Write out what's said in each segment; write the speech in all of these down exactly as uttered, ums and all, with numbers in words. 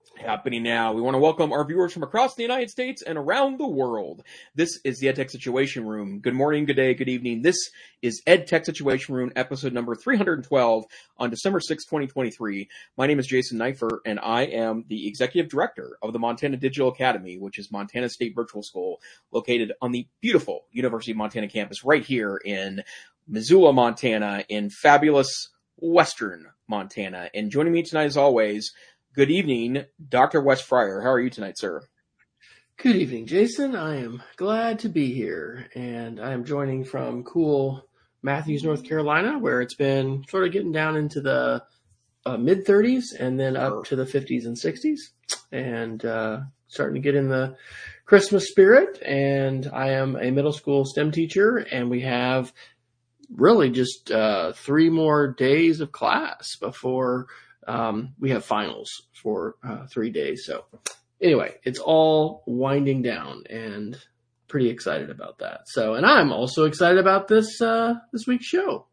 Happening now. We want to welcome our viewers from across the United States and around the world. This is the EdTech Situation Room. Good morning, good day, good evening. This is EdTech Situation Room, episode number three hundred twelve on December sixth, twenty twenty-three. My name is Jason Neiffer, and I am the Executive Director of the Montana Digital Academy, which is Montana State Virtual School, located on the beautiful University of Montana campus right here in Missoula, Montana, in fabulous Western Montana. And joining me tonight, as always, good evening, Doctor Wes Fryer. How are you tonight, sir? Good evening, Jason. I am glad to be here, and I am joining from cool Matthews, North Carolina, where it's been sort of getting down into the uh, mid thirties and then up to the fifties and sixties, and uh, starting to get in the Christmas spirit. And I am a middle school STEM teacher, and we have really just uh, three more days of class before Um, we have finals for uh, three days. So anyway, it's all winding down and pretty excited about that. So, and I'm also excited about this, uh, this week's show.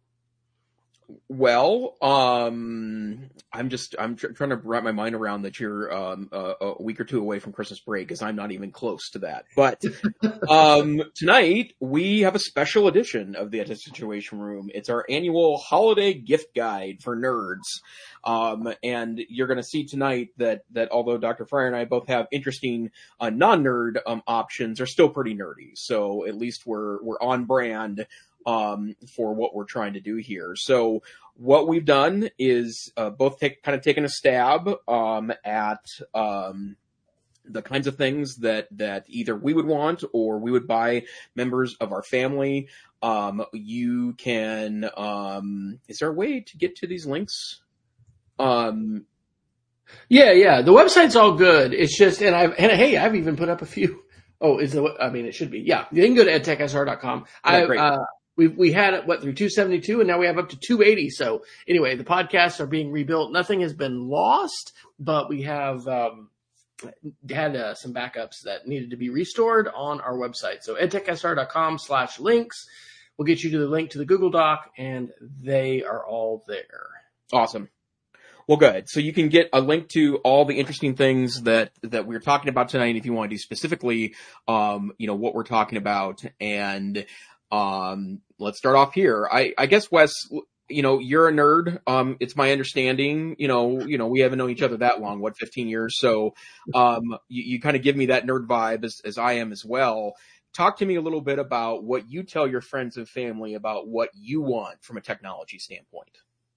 Well, um, I'm just, I'm tr- trying to wrap my mind around that you're, um, uh, a week or two away from Christmas break, because I'm not even close to that. But, um, tonight we have a special edition of the EdTech Situation Room. It's our annual holiday gift guide for nerds. Um, and you're going to see tonight that, that although Doctor Fryer and I both have interesting, uh, non-nerd, um, options, they're still pretty nerdy. So at least we're, we're on brand, um, for what we're trying to do here. So what we've done is, uh, both take, kind of taken a stab, um, at, um, the kinds of things that, that either we would want or we would buy members of our family. Um, you can, um, is there a way to get to these links? Um, yeah, yeah. The website's all good. It's just, and I've, and hey, I've even put up a few. Oh, is the, I mean, it should be. Yeah. You can go to edtech s r dot com. Yeah, I, great. uh, we, we had it, what, through two seventy-two, and now we have up to two eighty. So anyway, the podcasts are being rebuilt. Nothing has been lost, but we have, um, had uh, some backups that needed to be restored on our website. So edtech s r dot com slash links will get you to the link to the Google Doc, and they are all there. Awesome. Well, good. So you can get a link to all the interesting things that, that we're talking about tonight if you want to do specifically, um, you know, what we're talking about. And, um, let's start off here. I, I guess, Wes, you know, you're a nerd. Um, it's my understanding, you know, you know, we haven't known each other that long, what, fifteen years. So, um, you, you kind of give me that nerd vibe as, as I am as well. Talk to me a little bit about what you tell your friends and family about what you want from a technology standpoint.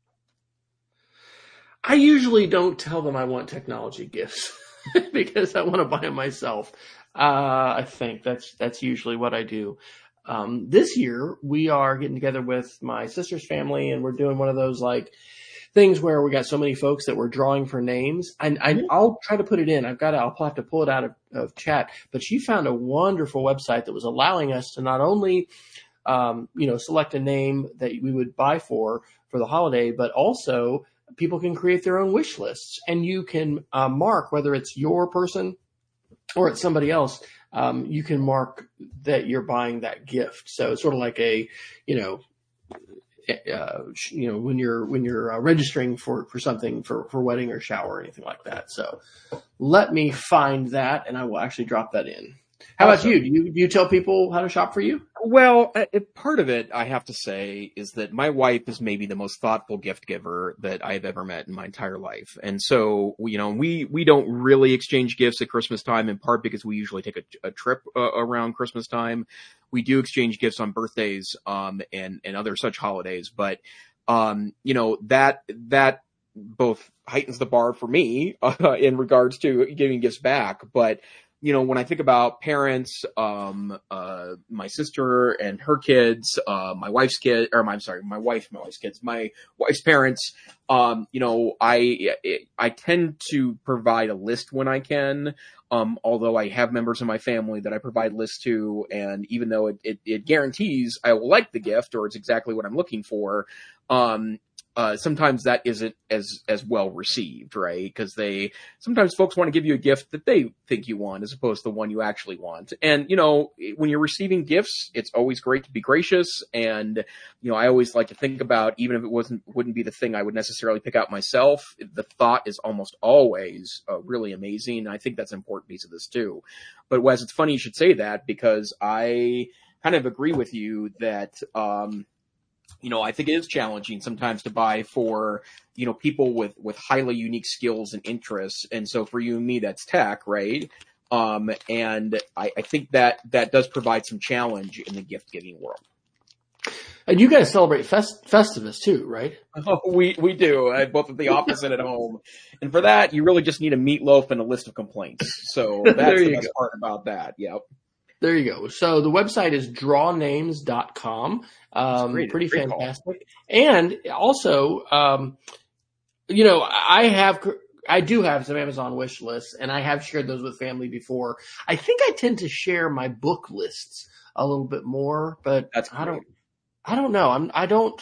I usually don't tell them I want technology gifts because I want to buy them myself. Uh, I think that's, that's usually what I do. Um, this year we are getting together with my sister's family, and we're doing one of those like things where we got so many folks that we're drawing for names. And I, Mm-hmm. I'll try to put it in. I've got to, I'll have to pull it out of, of chat, but she found a wonderful website that was allowing us to not only, um, you know, select a name that we would buy for, for the holiday, but also people can create their own wish lists, and you can uh, mark whether it's your person or it's somebody else. Um, you can mark that you're buying that gift. So it's sort of like a, you know, uh, you know, when you're, when you're uh, registering for, for something for, for wedding or shower or anything like that. So let me find that, and I will actually drop that in. How about you? Do you, do you tell people how to shop for you? Well, uh, part of it, I have to say, is that my wife is maybe the most thoughtful gift giver that I've ever met in my entire life. And so, you know, we, we don't really exchange gifts at Christmas time, in part because we usually take a, a trip uh, around Christmas time. We do exchange gifts on birthdays, um, and, and other such holidays. But, um, you know, that, that both heightens the bar for me, uh, in regards to giving gifts back. But, you know, when I think about parents, um, uh, my sister and her kids, uh, my wife's kid, or my, I'm sorry, my wife, my wife's kids, my wife's parents, um, you know, I, I tend to provide a list when I can. Um, although I have members of my family that I provide lists to, and even though it, it, it guarantees I will like the gift or it's exactly what I'm looking for, um, uh, sometimes that isn't as, as well received, right? Because they, sometimes folks want to give you a gift that they think you want as opposed to the one you actually want. And, you know, when you're receiving gifts, it's always great to be gracious. And, you know, I always like to think about, even if it wasn't, wouldn't be the thing I would necessarily pick out myself, the thought is almost always uh, really amazing. I think that's an important piece of this too. But Wes, it's funny you should say that, because I kind of agree with you that, um, you know, I think it is challenging sometimes to buy for, you know, people with, with highly unique skills and interests. And so for you and me, that's tech, right? Um, and I, I think that that does provide some challenge in the gift giving world. And you guys celebrate Fest- Festivus too, right? Oh, we, we do, uh, both at the office and at home. And for that, you really just need a meatloaf and a list of complaints. So that's the best go. part about that. Yep. There you go. So the website is draw names dot com. Um, great, pretty great fantastic. Call. And also, um, you know, I have, I do have some Amazon wish lists, and I have shared those with family before. I think I tend to share my book lists a little bit more, but That's I don't, I don't know. I'm, I don't,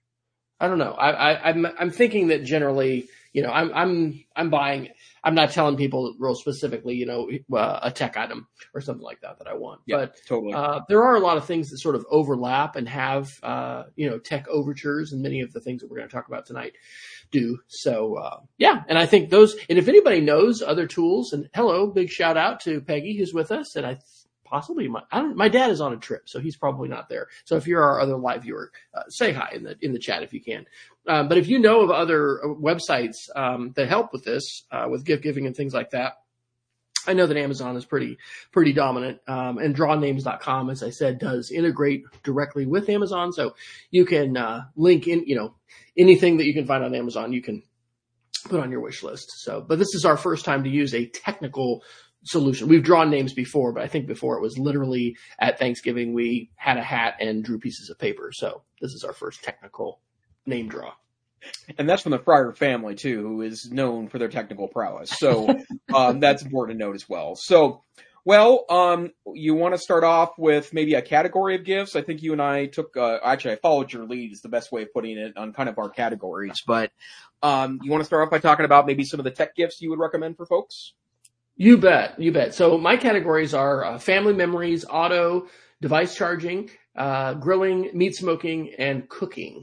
I don't know. I, I, I'm, I'm thinking that generally, you know, I'm, I'm, I'm buying, I'm not telling people real specifically, you know, uh, a tech item or something like that that I want. Yeah, but totally. uh, there are a lot of things that sort of overlap and have, uh, you know, tech overtures, and many of the things that we're going to talk about tonight do. So, uh, yeah. And I think those, and if anybody knows other tools, and hello, big shout out to Peggy who's with us. And I possibly my, I don't, my dad is on a trip, so he's probably not there. So if you're our other live viewer, uh, say hi in the, in the chat if you can. Um, but if you know of other websites, um, that help with this, uh, with gift giving and things like that, I know that Amazon is pretty, pretty dominant. Um, and draw names dot com, as I said, does integrate directly with Amazon. So you can, uh, link in, you know, anything that you can find on Amazon, you can put on your wish list. So, but this is our first time to use a technical solution. We've drawn names before, but I think before it was literally at Thanksgiving, we had a hat and drew pieces of paper. So this is our first technical name draw. And that's from the Fryer family too, who is known for their technical prowess. So, um, that's important to note as well. So, well, um, you want to start off with maybe a category of gifts? I think you and I took, uh, actually I followed your lead is the best way of putting it on kind of our categories, but, um, you want to start off by talking about maybe some of the tech gifts you would recommend for folks? You bet. You bet. So my categories are uh, family memories, auto, device charging, uh, grilling, meat smoking, and cooking.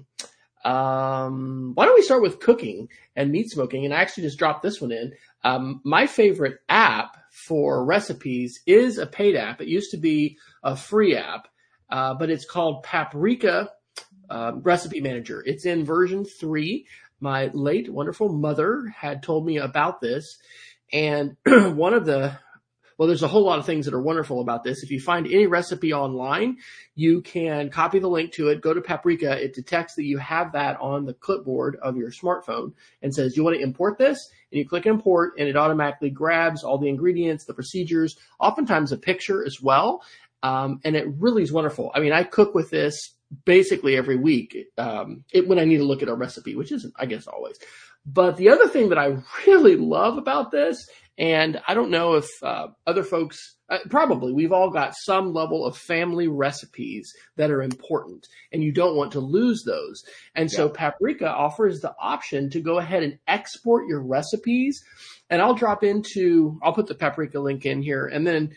Um, why don't we start with cooking and meat smoking? And I actually just dropped this one in. Um, my favorite app for recipes is a paid app. It used to be a free app, uh, but it's called Paprika uh, Recipe Manager. It's in version three. My late wonderful mother had told me about this. And one of the, well, there's a whole lot of things that are wonderful about this. If you find any recipe online, you can copy the link to it, go to Paprika. It detects that you have that on the clipboard of your smartphone and says, you want to import this? And you click import, and it automatically grabs all the ingredients, the procedures, oftentimes a picture as well. Um, and it really is wonderful. I mean, I cook with this basically every week um, it, when I need to look at a recipe, which isn't, I guess, always. But the other thing that I really love about this, and I don't know if uh, other folks, uh, probably we've all got some level of family recipes that are important, and you don't want to lose those. And so yeah. Paprika offers the option to go ahead and export your recipes. And I'll drop into, I'll put the Paprika link in here. And then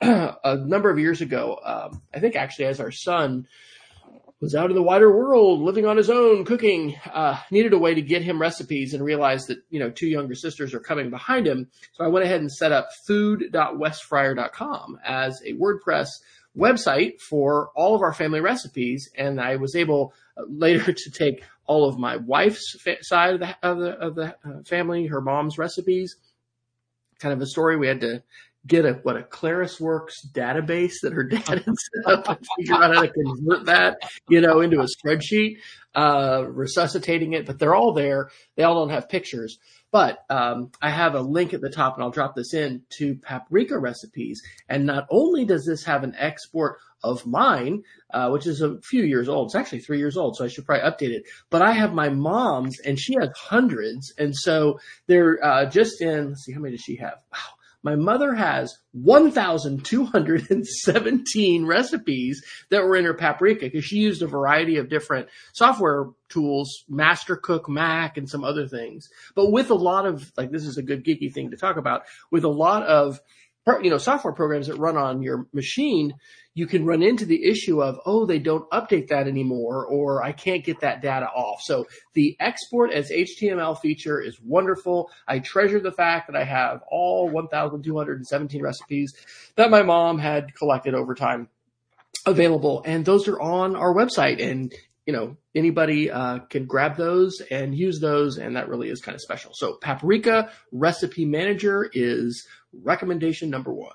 a number of years ago, um, I think actually as our son was out in the wider world, living on his own, cooking, uh, needed a way to get him recipes, and realized that, you know, two younger sisters are coming behind him. So I went ahead and set up food dot wes fryer dot com as a WordPress website for all of our family recipes. And I was able uh, later to take all of my wife's fa- side of the, of the, of the uh, family, her mom's recipes, kind of a story. We had to get a, what a ClarisWorks database that her dad had set up and figure out how to convert that, you know, into a spreadsheet, uh, resuscitating it, but they're all there. They all don't have pictures, but, um, I have a link at the top, and I'll drop this in to Paprika recipes. And not only does this have an export of mine, uh, which is a few years old. It's actually three years old, so I should probably update it. But I have my mom's, and she has hundreds. And so they're, uh, just in, let's see, how many does she have? Wow. My mother has one thousand two hundred seventeen recipes that were in her Paprika because she used a variety of different software tools, Master Cook Mac and some other things. But with a lot of, like, this is a good geeky thing to talk about, with a lot of, you know, software programs that run on your machine, you can run into the issue of, oh, they don't update that anymore, or I can't get that data off. So the export as H T M L feature is wonderful. I treasure the fact that I have all one thousand two hundred seventeen recipes that my mom had collected over time available. And those are on our website. And, you know, anybody uh, can grab those and use those. And that really is kind of special. So Paprika Recipe Manager is recommendation number one.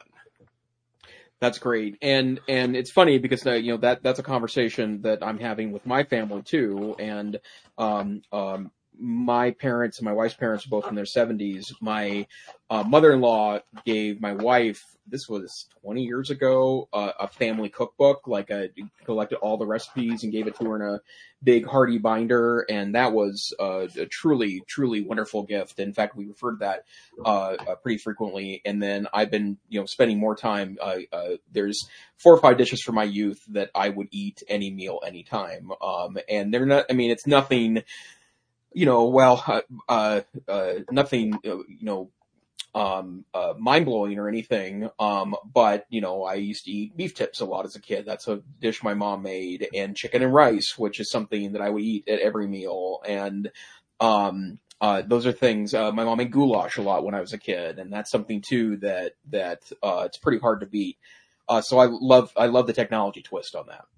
That's great. And, and it's funny because, uh, you know, that, that's a conversation that I'm having with my family too. And, um, um, my parents and my wife's parents are both in their seventies. My, uh, mother-in-law gave my wife, this was twenty years ago, uh, a family cookbook, like a, collected all the recipes and gave it to her in a big hardy binder. And that was, uh, a truly, truly wonderful gift. In fact, we referred to that, uh, uh, pretty frequently. And then I've been, you know, spending more time, uh, uh, there's four or five dishes from my youth that I would eat any meal, anytime. Um, and they're not, I mean, it's nothing, you know, well, uh, uh, uh nothing, uh, you know, um, uh, mind-blowing or anything. Um, but, you know, I used to eat beef tips a lot as a kid. That's a dish my mom made, and chicken and rice, which is something that I would eat at every meal. And, um, uh, those are things, uh, my mom made goulash a lot when I was a kid. And that's something too that, that, uh, it's pretty hard to beat. Uh, so I love, I love the technology twist on that.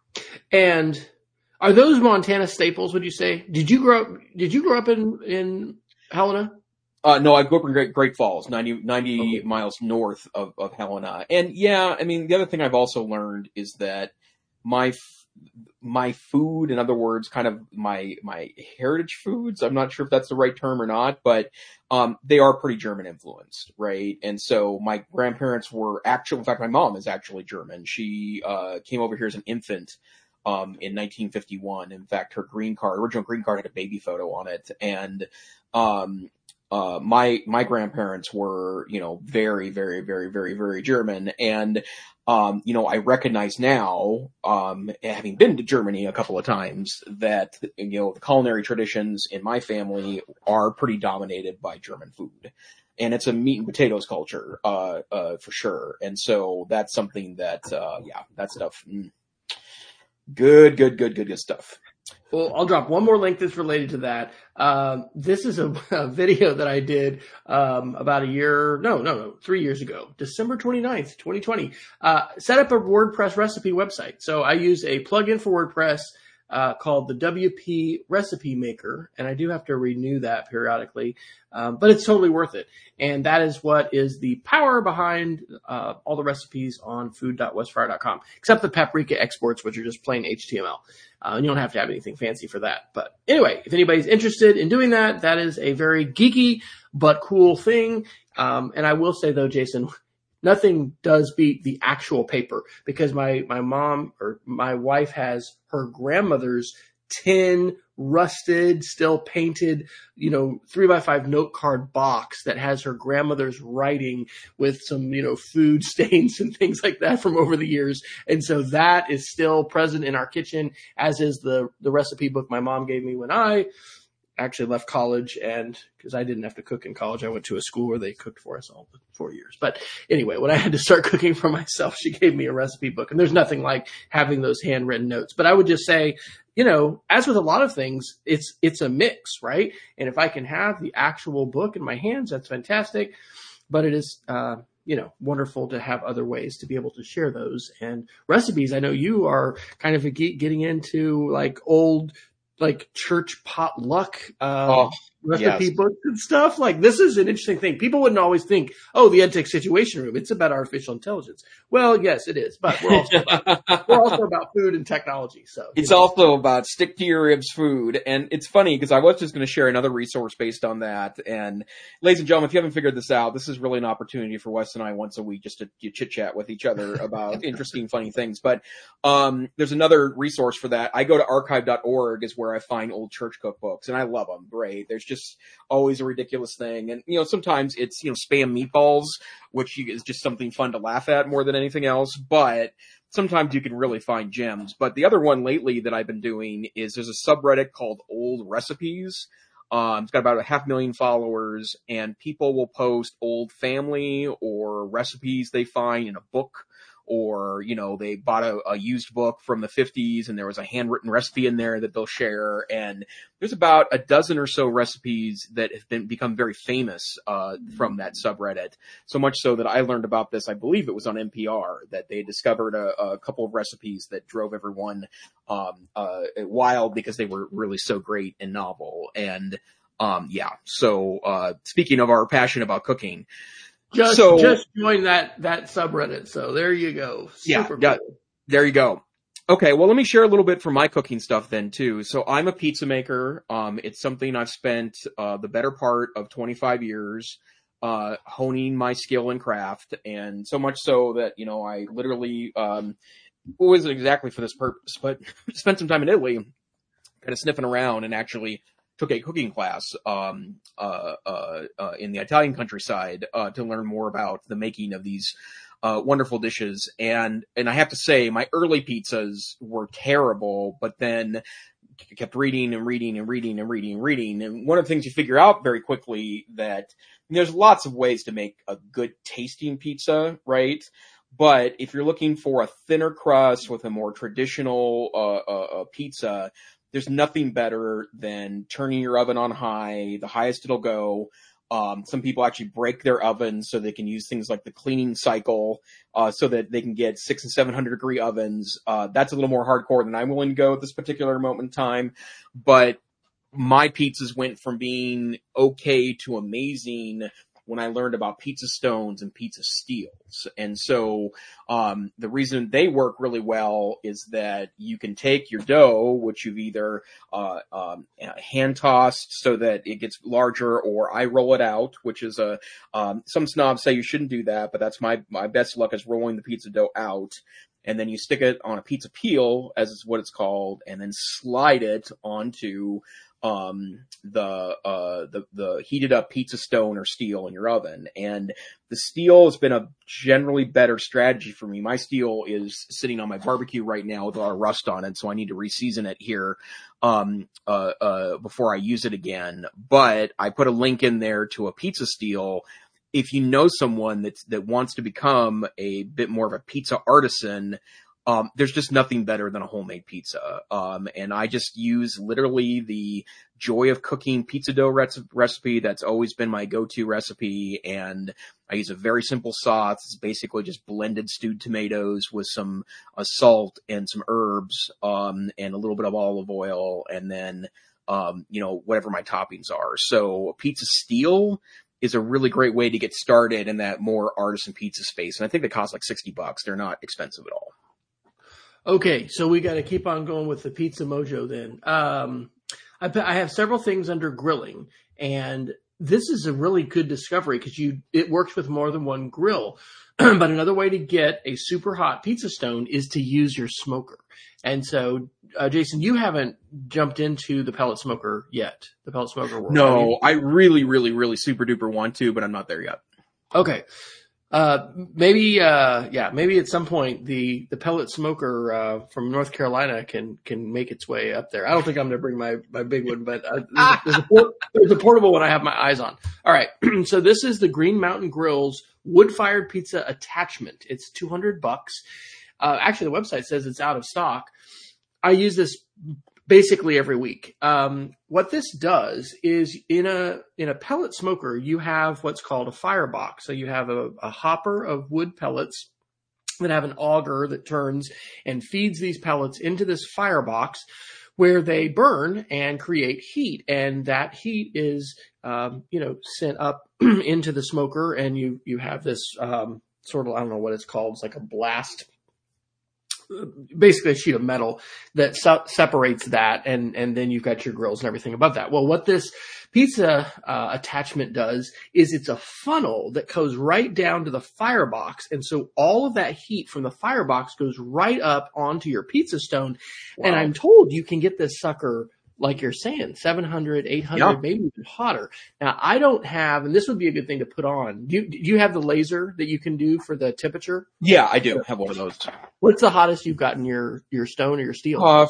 And are those Montana staples, would you say? Did you grow up, did you grow up in, in Helena? Uh, no, I grew up in Great, Great Falls, ninety, ninety Okay. miles north of, of Helena. And yeah, I mean, the other thing I've also learned is that my, f- my food, in other words, kind of my, my heritage foods, I'm not sure if that's the right term or not, but, um, they are pretty German influenced, right? And so my grandparents were actually, in fact, my mom is actually German. She, uh, came over here as an infant, um, in nineteen fifty-one. In fact, her green card, original green card had a baby photo on it. And, um, Uh, my, my grandparents were, you know, very, very, very, very, very German. And, um, you know, I recognize now, um, having been to Germany a couple of times, that, you know, the culinary traditions in my family are pretty dominated by German food. And it's a meat and potatoes culture, uh, uh, for sure. And so that's something that, uh, yeah, that stuff, mm, good, good, good, good, good stuff. Well, I'll drop one more link that's related to that. Um, this is a, a video that I did um, about a year, no, no, no, three years ago, December twenty-ninth, twenty twenty. Uh, set up a WordPress recipe website. So I use a plugin for WordPress uh, called the W P Recipe Maker, and I do have to renew that periodically, um, but it's totally worth it. And that is what is the power behind uh, all the recipes on food dot westfire dot com, except the Paprika exports, which are just plain H T M L. Uh, and you don't have to have anything fancy for that. But anyway, if anybody's interested in doing that, that is a very geeky but cool thing. Um, and I will say, though, Jason, nothing does beat the actual paper, because my, my mom or my wife has her grandmother's tin, rusted, still painted, you know, three by five note card box that has her grandmother's writing with some, you know, food stains and things like that from over the years. And so that is still present in our kitchen, as is the, the recipe book my mom gave me when I actually left college. And because I didn't have to cook in college, I went to a school where they cooked for us all the four years. But anyway, when I had to start cooking for myself, she gave me a recipe book, and there's nothing like having those handwritten notes. But I would just say, you know, as with a lot of things, it's, it's a mix, right? And if I can have the actual book in my hands, that's fantastic. But it is, uh, you know, wonderful to have other ways to be able to share those. And recipes, I know you are kind of a geek getting into like old, like church potluck, um, Oh, recipe yes. books and stuff. Like, this is an interesting thing. People wouldn't always think, oh, the EdTech Situation Room, it's about artificial intelligence. Well, yes, it is, but we're also about, we're also about food and technology. So It's you know. also about stick to your ribs food. And it's funny because I was just going to share another resource based on that. And ladies and gentlemen, if you haven't figured this out, this is really an opportunity for Wes and I once a week just to chit chat with each other about interesting, funny things. But, um, there's another resource for that. I go to archive dot org is where I find old church cookbooks, and I love them. Great. There's just just always a ridiculous thing. And, you know, sometimes it's, you know, Spam meatballs, which is just something fun to laugh at more than anything else. But sometimes you can really find gems. But the other one lately that I've been doing is there's a subreddit called Old Recipes. Um, it's got about a half million followers, and people will post old family or recipes they find in a book, or, you know, they bought a, a used book from the fifties and there was a handwritten recipe in there that they'll share. And there's about a dozen or so recipes that have been become very famous uh, from that subreddit. So much so that I learned about this, I believe it was on N P R, that they discovered a, a couple of recipes that drove everyone um, uh, wild because they were really so great and novel. And um, yeah, so uh, speaking of our passion about cooking, Just, so, just join that, that subreddit. So there you go. Super yeah, cool. There you go. Okay. Well, let me share a little bit from my cooking stuff then too. So I'm a pizza maker. Um, it's something I've spent, uh, the better part of twenty-five years, uh, honing my skill and craft. And so much so that, you know, I literally, um, it wasn't exactly for this purpose, but spent some time in Italy kind of sniffing around and actually took a cooking class um, uh, uh, uh, in the Italian countryside uh, to learn more about the making of these uh, wonderful dishes. And and I have to say, my early pizzas were terrible, but then I kept reading and reading and reading and reading and reading. And one of the things you figure out very quickly that there's lots of ways to make a good tasting pizza, right? But if you're looking for a thinner crust with a more traditional uh, uh, uh, pizza, there's nothing better than turning your oven on high, the highest it'll go. Um, some people actually break their ovens so they can use things like the cleaning cycle, uh, so that they can get six and seven hundred degree ovens. Uh, that's a little more hardcore than I'm willing to go at this particular moment in time. But my pizzas went from being okay to amazing when I learned about pizza stones and pizza steels. And so, um, the reason they work really well is that you can take your dough, which you've either, uh, um, hand tossed so that it gets larger, or I roll it out, which is a, um, some snobs say you shouldn't do that, but that's my, my best luck is rolling the pizza dough out. And then you stick it on a pizza peel, as is what it's called, and then slide it onto um, the, uh, the, the heated up pizza stone or steel in your oven. And the steel has been a generally better strategy for me. My steel is sitting on my barbecue right now with a lot of rust on it, so I need to reseason it here, um, uh, uh, before I use it again. But I put a link in there to a pizza steel. If you know someone that's, that wants to become a bit more of a pizza artisan, Um, there's just nothing better than a homemade pizza. Um, and I just use literally the Joy of Cooking pizza dough recipe. That's always been my go-to recipe. And I use a very simple sauce. It's basically just blended stewed tomatoes with some uh, salt and some herbs, um, and a little bit of olive oil. And then, um, you know, whatever my toppings are. So pizza steel is a really great way to get started in that more artisan pizza space. And I think they cost like sixty bucks. They're not expensive at all. Okay, so we got to keep on going with the Pizza Mojo then. Um, I, I have several things under grilling, and this is a really good discovery because you it works with more than one grill. But another way to get a super hot pizza stone is to use your smoker. And so, uh, Jason, you haven't jumped into the pellet smoker yet, the pellet smoker world. No, I really, really, really super duper want to, but I'm not there yet. Okay. Uh, maybe, uh, yeah, maybe at some point the, the pellet smoker, uh, from North Carolina can, can make its way up there. I don't think I'm going to bring my, my big one, but, uh, there's, a, there's, a port, there's a portable one I have my eyes on. All right. So this is the Green Mountain Grill's wood-fired pizza attachment. It's two hundred bucks. Uh, actually the website says it's out of stock. I use this basically every week. Um, what this does is in a, in a pellet smoker, you have what's called a firebox. So you have a, a hopper of wood pellets that have an auger that turns and feeds these pellets into this firebox where they burn and create heat. And that heat is, um, you know, sent up into the smoker, and you, you have this, um, sort of, I don't know what it's called. It's like a blast, basically a sheet of metal that se- separates that, and and then you've got your grills and everything above that. Well, what this pizza uh, attachment does is it's a funnel that goes right down to the firebox, and so all of that heat from the firebox goes right up onto your pizza stone. Wow. And I'm told you can get this sucker like you're saying, seven hundred, eight hundred, Yeah. maybe even hotter. Now, I don't have, and this would be a good thing to put on. Do you, do you have the laser that you can do for the temperature? Yeah, I do have one of those. What's the hottest you've gotten your, your stone or your steel? Uh,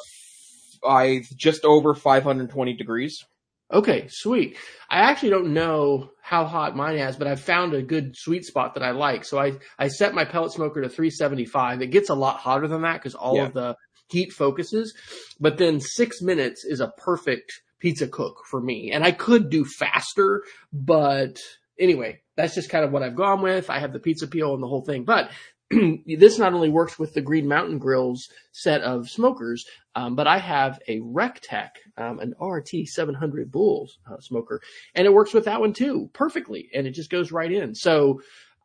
I just over five hundred twenty degrees. Okay, sweet. I actually don't know how hot mine is, but I've found a good sweet spot that I like. So I, I set my pellet smoker to three seventy-five. It gets a lot hotter than that because all Yeah. of the heat focuses. But then six minutes is a perfect pizza cook for me. And I could do faster, but anyway, that's just kind of what I've gone with. I have the pizza peel and the whole thing. But this not only works with the Green Mountain Grill's set of smokers, um, but I have a Rectech, um, an R T seven hundred Bulls uh, smoker, and it works with that one too perfectly, and it just goes right in. So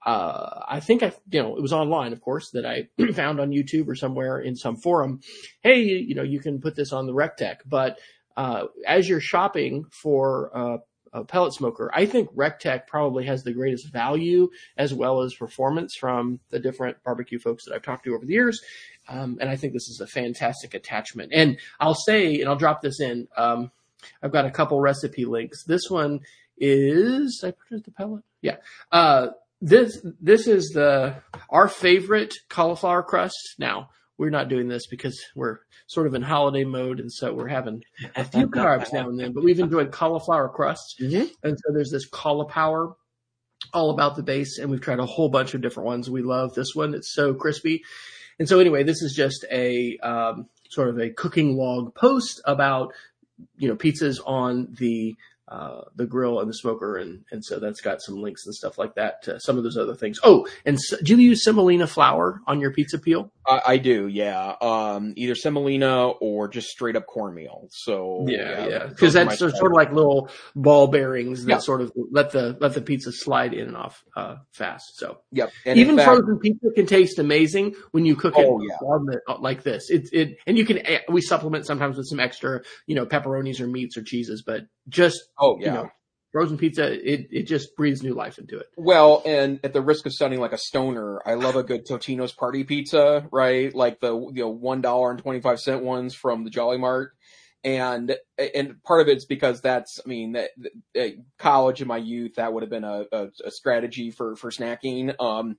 uh, I think I, you know, it was online, of course, that I found on YouTube or somewhere in some forum. Hey, you know, you can put this on the Rectech, but uh, as you're shopping for uh, a pellet smoker, I think Rectech probably has the greatest value as well as performance from the different barbecue folks that I've talked to over the years. Um, and I think this is a fantastic attachment. And I'll say, and I'll drop this in, um, I've got a couple recipe links. This one is, did I put it the pellet? Yeah. Uh, this, this is the, our favorite cauliflower crust. Now, we're not doing this because we're sort of in holiday mode, and so we're having a few carbs now and then, but we've enjoyed cauliflower crusts. Mm-hmm. And so there's this Caulipower, all about the base, and we've tried a whole bunch of different ones. We love this one. It's so crispy. And so anyway, this is just a um, sort of a cooking log post about, you know, pizzas on the uh, the grill and the smoker. And, and so that's got some links and stuff like that to some of those other things. Oh, and so, do you use semolina flour on your pizza peel? I, I do, yeah. Um, either semolina or just straight up cornmeal. So yeah, yeah, because yeah. that's sort of like little ball bearings that yeah. sort of let the let the pizza slide in and off uh, fast. So yep, and even fact, frozen pizza can taste amazing when you cook it oh, yeah. on the, like this. It it and you can we supplement sometimes with some extra, you know, pepperonis or meats or cheeses, but just oh yeah. You know, frozen pizza, it, it just breathes new life into it. Well, and at the risk of sounding like a stoner, I love a good Totino's Party Pizza, right? Like the, you know, one dollar and twenty-five cent ones from the Jolly Mart. And, and part of it's because that's, I mean, that, that college in my youth, that would have been a, a, a strategy for, for snacking. Um,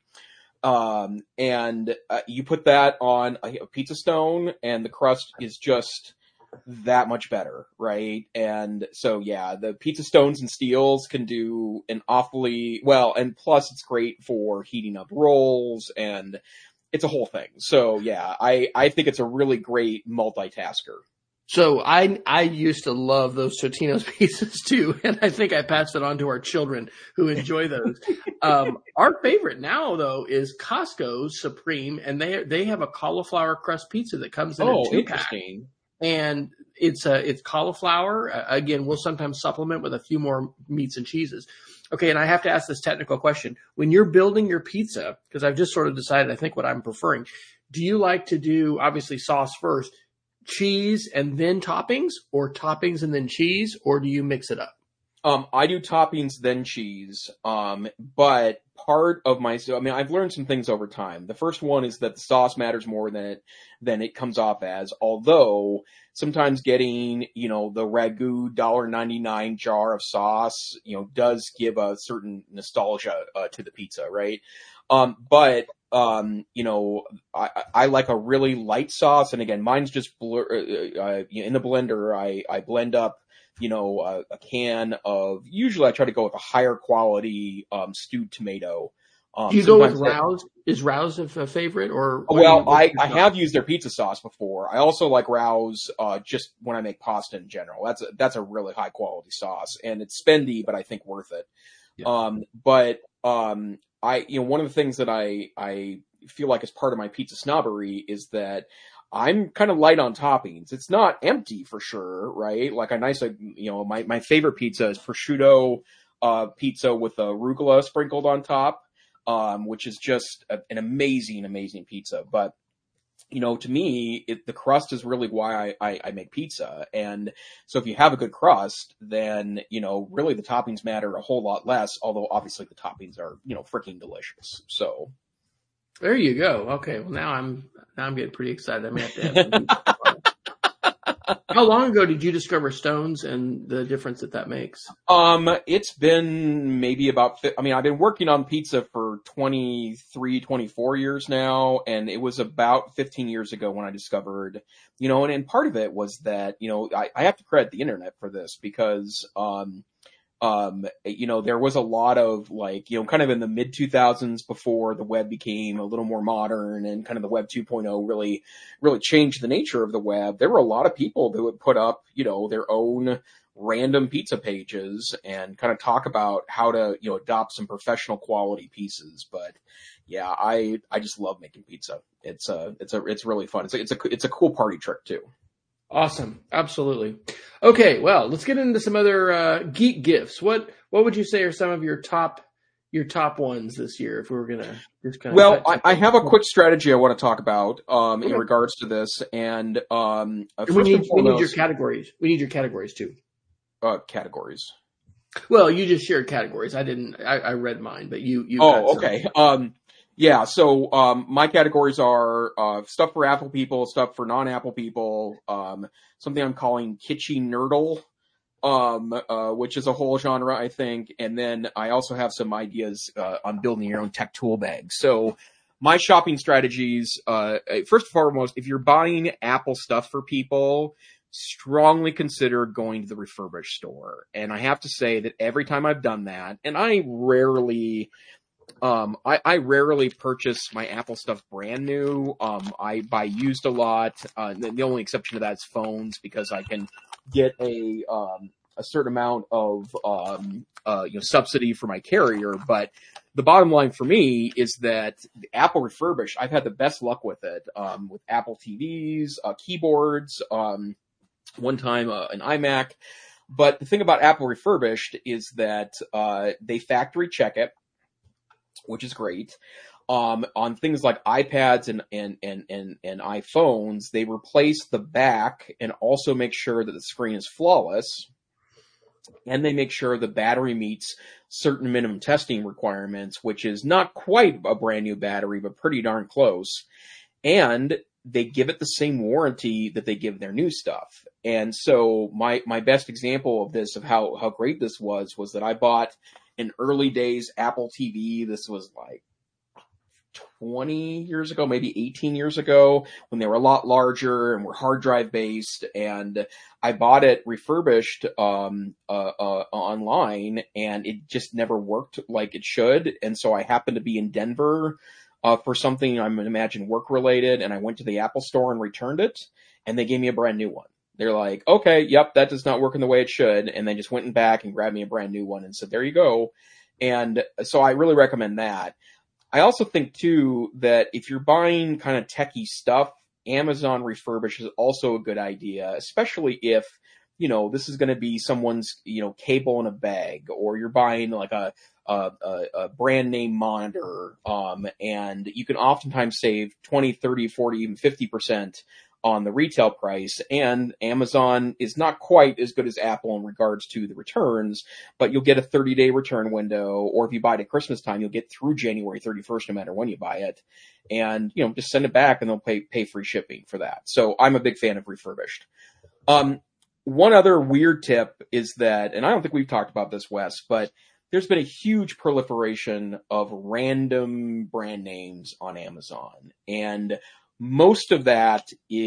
um, and uh, you put that on a, a pizza stone and the crust is just that much better, right? And so, yeah, the pizza stones and steels can do an awfully well, and plus it's great for heating up rolls, and it's a whole thing. So, yeah, I, I think it's a really great multitasker. So I I used to love those Totino's pizzas too, and I think I passed it on to our children who enjoy those. um, our favorite now, though, is Costco's Supreme, and they they have a cauliflower crust pizza that comes in oh, a two-pack. Interesting. And it's uh, it's cauliflower. Uh, again, we'll sometimes supplement with a few more meats and cheeses. Okay, and I have to ask this technical question. When you're building your pizza, because I've just sort of decided I think what I'm preferring, do you like to do, obviously, sauce first, cheese and then toppings, or toppings and then cheese, or do you mix it up? Um, I do toppings, then cheese. Um, but part of my, so, I mean, I've learned some things over time. The first one is that the sauce matters more than it, than it comes off as, although sometimes getting, you know, the Ragu one dollar ninety-nine jar of sauce, you know, does give a certain nostalgia, uh, to the pizza, right? Um, but, um, you know, I, I like a really light sauce. And again, mine's just blur, uh, uh, in the blender. I, I blend up, you know, a, a can of, usually I try to go with a higher quality, um, stewed tomato. Um, Do you go with Rouse? That, is Rouse a favorite or? Well, I, I have used their pizza sauce before. I also like Rouse, uh, just when I make pasta in general. That's a, that's a really high quality sauce, and it's spendy, but I think worth it. Yeah. Um, but, um, I, you know, one of the things that I, I feel like is part of my pizza snobbery is that I'm kind of light on toppings. It's not empty for sure, right? Like a nice, like, you know, my, my favorite pizza is prosciutto, uh, pizza with arugula sprinkled on top, um, which is just a, an amazing, amazing pizza. But, you know, to me, it, the crust is really why I, I, I make pizza. And so if you have a good crust, then, you know, really the toppings matter a whole lot less, although obviously the toppings are, you know, freaking delicious. So. There you go. Okay. Well, now I'm, now I'm getting pretty excited. I may have to have some How long ago did you discover stones and the difference that that makes? Um, it's been maybe about, I mean, I've been working on pizza for twenty-three, twenty-four years now, and it was about fifteen years ago when I discovered, you know, and, and part of it was that, you know, I, I have to credit the internet for this because, um, um, you know, there was a lot of like, you know, kind of in the mid two thousands before the web became a little more modern and kind of the web two point oh really, really changed the nature of the web. There were a lot of people that would put up, you know, their own random pizza pages and kind of talk about how to, you know, adopt some professional quality pieces. But yeah, I, I just love making pizza. It's a, it's a, it's really fun. It's a, it's a, it's a cool party trick too. Awesome. Absolutely. Okay. Well, let's get into some other, uh, geek gifts. What, what would you say are some of your top, your top ones this year? If we were going to just kind of. Well, I, I have a quick strategy I want to talk about, um, Okay. in regards to this. And, um, uh, we need, we need your categories. We need your categories too. Uh, categories. Well, you just shared categories. I didn't, I, I read mine, but you, you. Oh, okay. Um, Yeah, so um, my categories are uh, stuff for Apple people, stuff for non-Apple people, um, something I'm calling kitschy nerdle, um, uh, which is a whole genre, I think, and then I also have some ideas uh, on building your own tech tool bag. So my shopping strategies, uh, first and foremost, if you're buying Apple stuff for people, strongly consider going to the refurbished store. And I have to say that every time I've done that, and I rarely... Um, I, I rarely purchase my Apple stuff brand new. Um, I buy used a lot. Uh, the, the only exception to that is phones because I can get a, um, a certain amount of, um, uh, you know, subsidy for my carrier. But the bottom line for me is that the Apple refurbished, I've had the best luck with it, um, with Apple T Vs, uh, keyboards, um, one time, uh, an iMac. But the thing about Apple refurbished is that, uh, they factory check it, which is great. Um, on things like iPads and, and, and, and, and iPhones, they replace the back and also make sure that the screen is flawless. And they make sure the battery meets certain minimum testing requirements, which is not quite a brand new battery, but pretty darn close. And they give it the same warranty that they give their new stuff. And so my, my best example of this, of how, how great this was, was that I bought an early days Apple T V. This was like twenty years ago, maybe eighteen years ago, when they were a lot larger and were hard drive based. And I bought it refurbished, um, uh, uh, online, and it just never worked like it should. And so I happened to be in Denver, uh, for something I'm imagine work related. And I went to the Apple store and returned it, and they gave me a brand new one. They're like, okay, yep, that does not work in the way it should. And they just went back and grabbed me a brand new one and said, there you go. And so I really recommend that. I also think too, that if you're buying kind of techie stuff, Amazon refurbished is also a good idea, especially if, you know, this is going to be someone's, you know, cable in a bag, or you're buying like a, a, a, a brand name monitor. Um, and you can oftentimes save twenty, thirty, forty, even fifty percent on the retail price, and Amazon is not quite as good as Apple in regards to the returns, but you'll get a thirty day return window, or if you buy it at Christmas time, you'll get through January thirty-first no matter when you buy it. And, you know, just send it back and they'll pay, pay free shipping for that. So I'm a big fan of refurbished. Um, one other weird tip is that, and I don't think we've talked about this, Wes, but there's been a huge proliferation of random brand names on Amazon. And most of that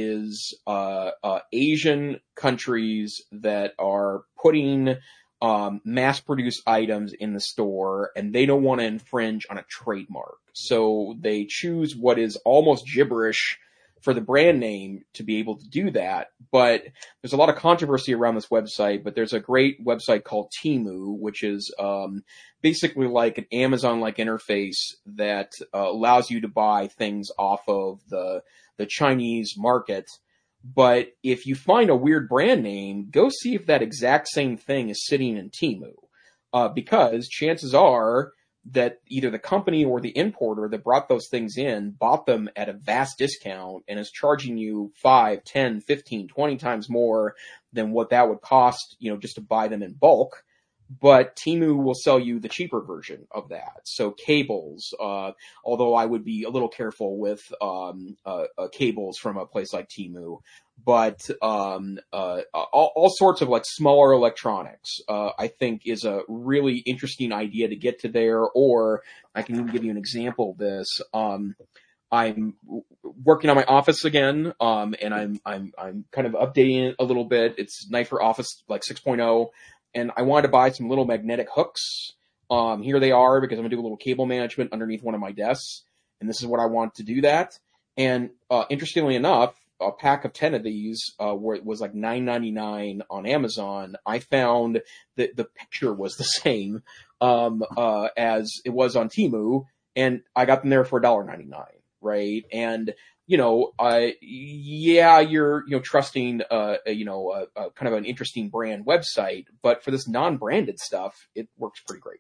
is uh, uh, Asian countries that are putting um, mass-produced items in the store, and they don't want to infringe on a trademark. So they choose what is almost gibberish for the brand name to be able to do that. But there's a lot of controversy around this website, but there's a great website called Temu, which is um, basically like an Amazon-like interface that uh, allows you to buy things off of the the Chinese market. But if you find a weird brand name, go see if that exact same thing is sitting in Temu. Uh, because chances are that either the company or the importer that brought those things in bought them at a vast discount and is charging you five, ten, fifteen, twenty times more than what that would cost, you know, just to buy them in bulk. But Temu will sell you the cheaper version of that. So cables, uh, although I would be a little careful with um, uh, uh, cables from a place like Temu. but um, uh, all, all sorts of like smaller electronics, uh, I think is a really interesting idea to get to there. Or I can even give you an example of this. Um, I'm working on my office again, um, and I'm I'm I'm kind of updating it a little bit. It's Nifer Office like six point oh, and I wanted to buy some little magnetic hooks. Um, here they are because I'm gonna do a little cable management underneath one of my desks, and this is what I want to do that. And uh, interestingly enough, a pack of ten of these uh, where it was like nine ninety-nine on Amazon. I found that the picture was the same um, uh, as it was on Temu, and I got them there for one ninety-nine. Right. And, you know, uh, yeah, you're, you know, trusting, uh, you know, uh, uh, kind of an interesting brand website, but for this non-branded stuff, it works pretty great.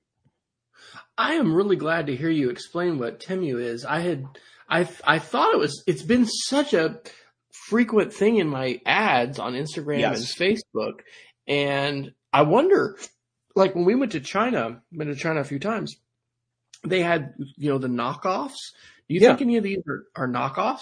I am really glad to hear you explain what Temu is. I had, I, I thought it was, it's been such a frequent thing in my ads on Instagram Yes. and Facebook. And I wonder, like when we went to China, been to China a few times, they had, you know, the knockoffs. Do you Yeah. think any of these are, are knockoffs?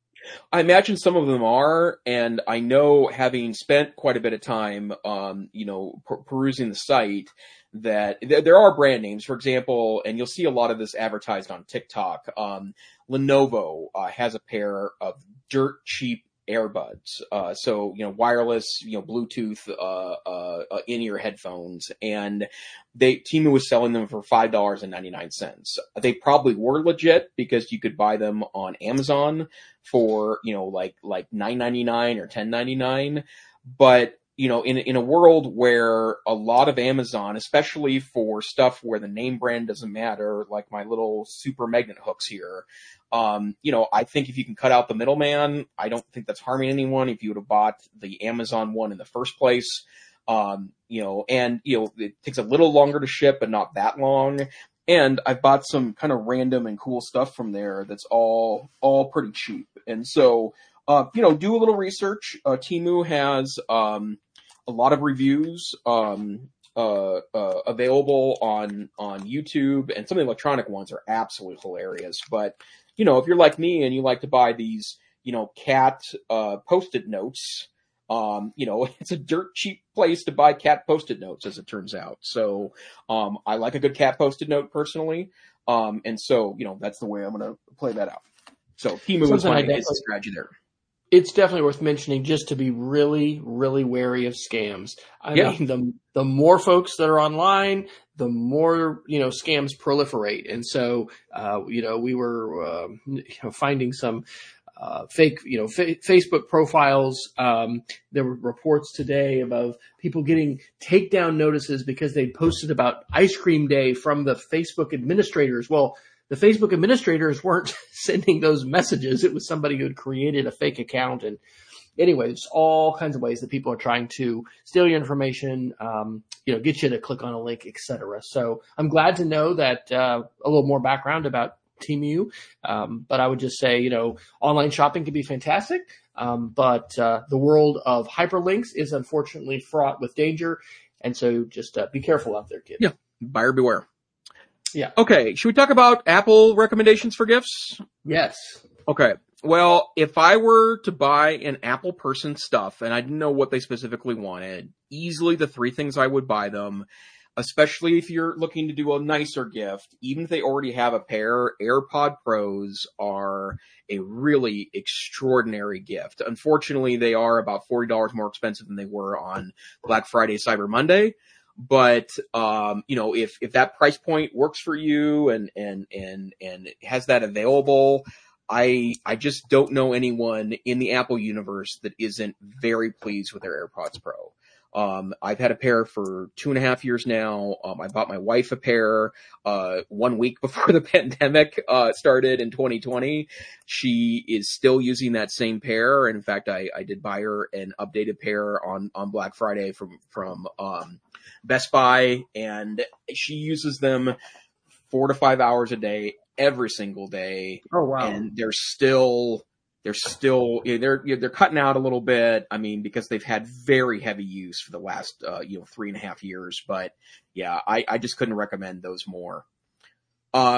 I imagine some of them are, and I know, having spent quite a bit of time, um, you know, per- perusing the site, that th- there are brand names. For example, and you'll see a lot of this advertised on TikTok. Um, Lenovo uh, has a pair of dirt cheap earbuds, uh, so you know, wireless, you know, Bluetooth, uh, uh, uh in-ear headphones, and they Temu was selling them for five dollars and ninety-nine cents. They probably were legit because you could buy them on Amazon for, you know, like like nine ninety-nine or ten ninety-nine. But you know, in in a world where a lot of Amazon, especially for stuff where the name brand doesn't matter, like my little super magnet hooks here, um, you know, I think if you can cut out the middleman, I don't think that's harming anyone. If you would have bought the Amazon one in the first place, um, you know, and you know, it takes a little longer to ship, but not that long. And I've bought some kind of random and cool stuff from there that's all all pretty cheap. And so, uh, you know, do a little research. Uh, Temu has um, a lot of reviews um, uh, uh, available on on YouTube, and some of the electronic ones are absolutely hilarious. But you know, if you're like me and you like to buy these, you know, cat uh, post-it notes, um, you know, it's a dirt cheap place to buy cat post-it notes, as it turns out. So, um, I like a good cat post-it note personally. Um, and so, you know, that's the way I'm going to play that out. So Temu is my is the strategy there. It's definitely worth mentioning just to be really, really wary of scams. I Yeah. mean, the the more folks that are online, the more, you know, scams proliferate. And so, uh, you know, we were, uh, you know, finding some, uh, fake, you know, fa- Facebook profiles. Um, there were reports today about people getting takedown notices because they posted about ice cream day from the Facebook administrators. Well, the Facebook administrators weren't sending those messages. It was somebody who had created a fake account. And anyway, it's all kinds of ways that people are trying to steal your information, um, you know, get you to click on a link, et cetera. So I'm glad to know that, uh, a little more background about Temu. Um, but I would just say, you know, online shopping can be fantastic. Um, but, uh, the world of hyperlinks is unfortunately fraught with danger. And so just, uh, be careful out there, kid. Yeah. Buyer beware. Yeah. Okay. Should we talk about Apple recommendations for gifts? Yes. Okay. Well, if I were to buy an Apple person stuff and I didn't know what they specifically wanted, easily the three things I would buy them, especially if you're looking to do a nicer gift, even if they already have a pair, AirPod Pros are a really extraordinary gift. Unfortunately, they are about forty dollars more expensive than they were on Black Friday, Cyber Monday. But, um, you know, if, if that price point works for you and, and, and, and has that available, I, I just don't know anyone in the Apple universe that isn't very pleased with their AirPods Pro. Um, I've had a pair for two and a half years now. Um, I bought my wife a pair, uh, one week before the pandemic, uh, started in twenty twenty. She is still using that same pair. In fact, I, I did buy her an updated pair on, on Black Friday from, from, um, Best Buy, and she uses them four to five hours a day, every single day. Oh, wow. And they're still, they're still, you know, they're, you know, they're cutting out a little bit. I mean, because they've had very heavy use for the last, uh, you know, three and a half years. But yeah, I, I just couldn't recommend those more. Um,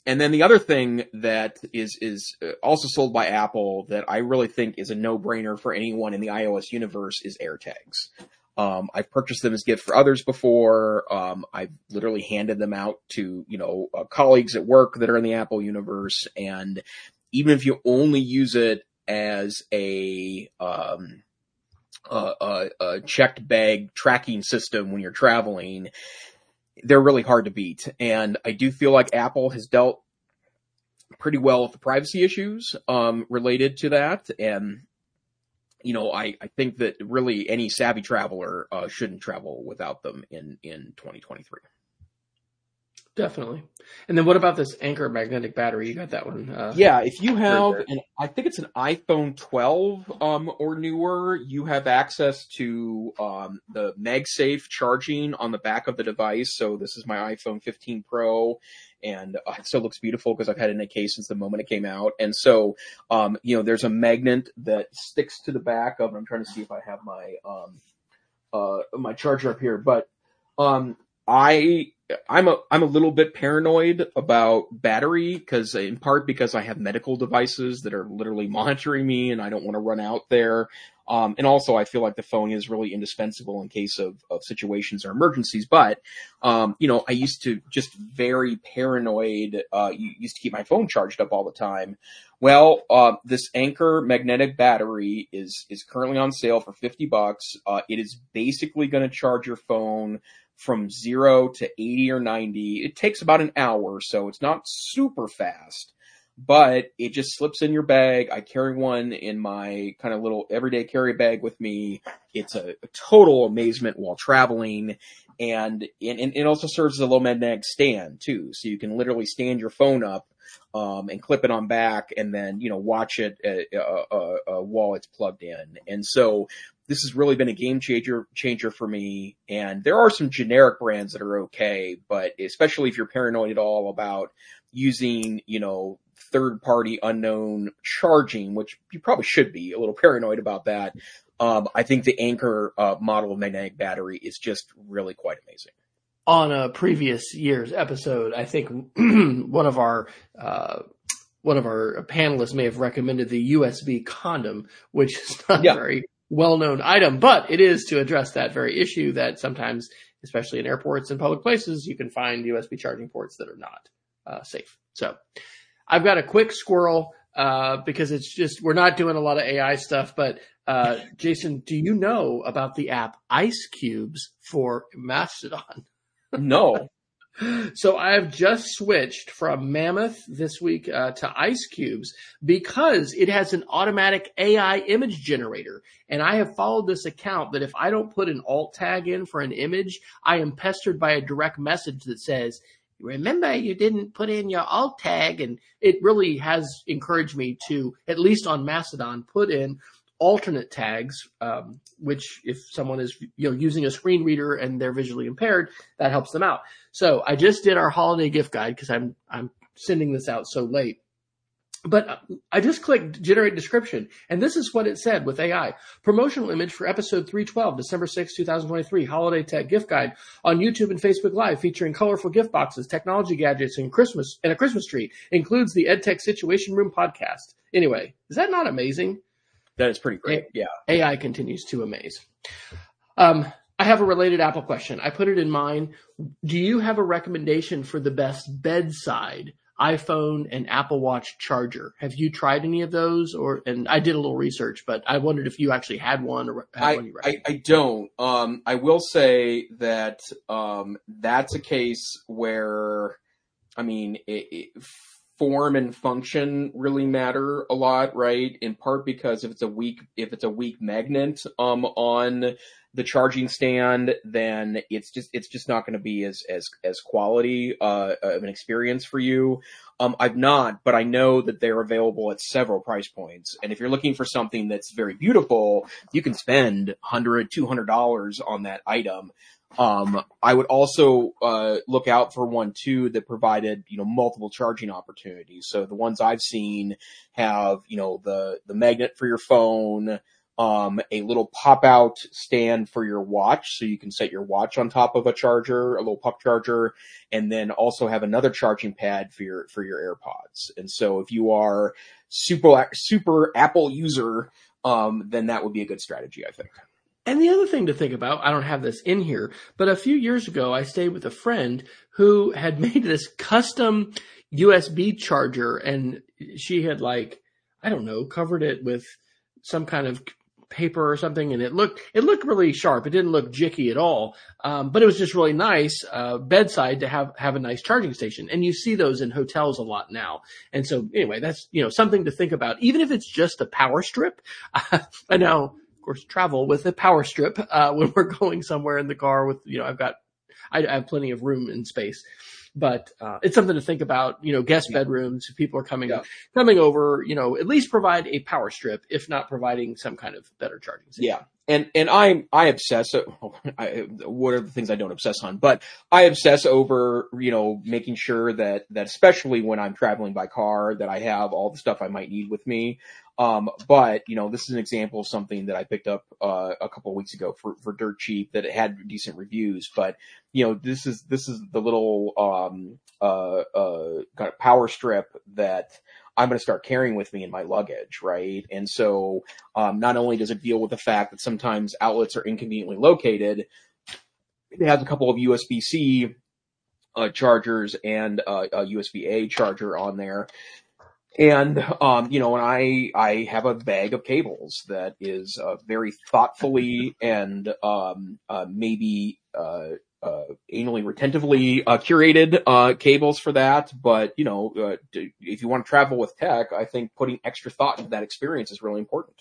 and then the other thing that is, is also sold by Apple that I really think is a no-brainer for anyone in the iOS universe is AirTags. Um, I've purchased them as gifts for others before. Um, I've literally handed them out to, you know, uh, colleagues at work that are in the Apple universe. And even if you only use it as a, um, a, a, a checked bag tracking system when you're traveling, they're really hard to beat. And I do feel like Apple has dealt pretty well with the privacy issues, um, related to that. And, you know, I, I think that really any savvy traveler, uh, shouldn't travel without them in, in twenty twenty-three. Definitely. And then what about this Anker magnetic battery? You got that one. Uh, yeah, if you have, and I think it's an iPhone twelve um, or newer, you have access to um, the MagSafe charging on the back of the device. So this is my iPhone fifteen Pro, and uh, it still looks beautiful because I've had it in a case since the moment it came out. And so, um, you know, there's a magnet that sticks to the back of it. I'm trying to see if I have my um, uh, my charger up here, but um, I. I'm a, I'm a little bit paranoid about battery because in part because I have medical devices that are literally monitoring me and I don't want to run out there. Um, and also I feel like the phone is really indispensable in case of, of situations or emergencies. But, um, you know, I used to just very paranoid, uh, used to keep my phone charged up all the time. Well, uh, this Anker magnetic battery is, is currently on sale for fifty bucks. Uh, it is basically going to charge your phone from zero to eighty or ninety. It takes about an hour, so it's not super fast, but it just slips in your bag. I carry one in my kind of little everyday carry bag with me. It's a, a total amazement while traveling, and, and, and it also serves as a low magnetic stand too. So you can literally stand your phone up, um, and clip it on back and then, you know, watch it, uh, uh, uh, uh while it's plugged in. And so, this has really been a game changer changer for me. And there are some generic brands that are okay, but especially if you're paranoid at all about using, you know, third party unknown charging, which you probably should be a little paranoid about that. Um, I think the Anker uh, model of magnetic battery is just really quite amazing. On a previous year's episode, I think one of our, uh, one of our panelists may have recommended the U S B condom, which is not yeah. very well-known item, but it is to address that very issue that sometimes, especially in airports and public places, you can find U S B charging ports that are not uh, safe. So I've got a quick squirrel uh, because it's just, we're not doing a lot of A I stuff, but uh, Jason, do you know about the app Ice Cubes for Mastodon? No. So I've just switched from Mammoth this week uh, to Ice Cubes because it has an automatic A I image generator. And I have followed this account that if I don't put an alt tag in for an image, I am pestered by a direct message that says, remember you didn't put in your alt tag. And it really has encouraged me to, at least on Mastodon, put in alternate tags, um, which if someone is, you know, using a screen reader and they're visually impaired, that helps them out. So I just did our holiday gift guide because I'm, I'm sending this out so late, but I just clicked generate description. And this is what it said with A I: promotional image for episode three twelve, December sixth, twenty twenty-three, holiday tech gift guide on YouTube and Facebook Live, featuring colorful gift boxes, technology gadgets, and Christmas and a Christmas tree. Includes the EdTech Situation Room podcast. Anyway, is that not amazing? That is pretty great. Yeah. A I continues to amaze. Um, I have a related Apple question. I put it in mine. Do you have a recommendation for the best bedside iPhone and Apple Watch charger? Have you tried any of those? Or, and I did a little research, but I wondered if you actually had one or had I, one you I, I don't. Um, I will say that, um, that's a case where, I mean, it, it, form and function really matter a lot, right? In part because if it's a weak, if it's a weak magnet, um, on the charging stand, then it's just, it's just not going to be as, as, as quality, uh, of an experience for you. Um, I've not, but I know that they're available at several price points. And if you're looking for something that's very beautiful, you can spend one hundred dollars, two hundred dollars on that item. Um, I would also, uh, look out for one too that provided, you know, multiple charging opportunities. So the ones I've seen have, you know, the, the magnet for your phone, um, a little pop-out stand for your watch, so you can set your watch on top of a charger, a little puck charger, and then also have another charging pad for your for your AirPods. And so if you are super super Apple user, um, then that would be a good strategy, I think. And the other thing to think about, I don't have this in here, but a few years ago, I stayed with a friend who had made this custom U S B charger, and she had like, I don't know, covered it with some kind of paper or something, and it looked it looked really sharp. It didn't look jicky at all, um, but it was just really nice uh, bedside to have have a nice charging station. And you see those in hotels a lot now. And so anyway, that's you know something to think about, even if it's just a power strip. I now, of course, travel with a power strip uh, when we're going somewhere in the car. With you know, I've got I, I have plenty of room and space. But uh, it's something to think about, you know, guest bedrooms, if people are coming Yeah. coming over, you know, at least provide a power strip, if not providing some kind of better charging system. Yeah. And, and I, I obsess, I, what are the things I don't obsess on, but I obsess over, you know, making sure that, that especially when I'm traveling by car, that I have all the stuff I might need with me. Um, but, you know, this is an example of something that I picked up, uh, a couple of weeks ago for, for dirt cheap, that it had decent reviews. But, you know, this is, this is the little, um, uh, uh, kind of power strip that I'm going to start carrying with me in my luggage, right? And so, um, not only does it deal with the fact that sometimes outlets are inconveniently located, it has a couple of U S B-C, uh, chargers and, uh, a U S B-A charger on there. And, um, you know, and I, I have a bag of cables that is, uh, very thoughtfully and, um, uh, maybe, uh, uh, anally retentively, uh, curated, uh, cables for that. But, you know, uh, if you want to travel with tech, I think putting extra thought into that experience is really important.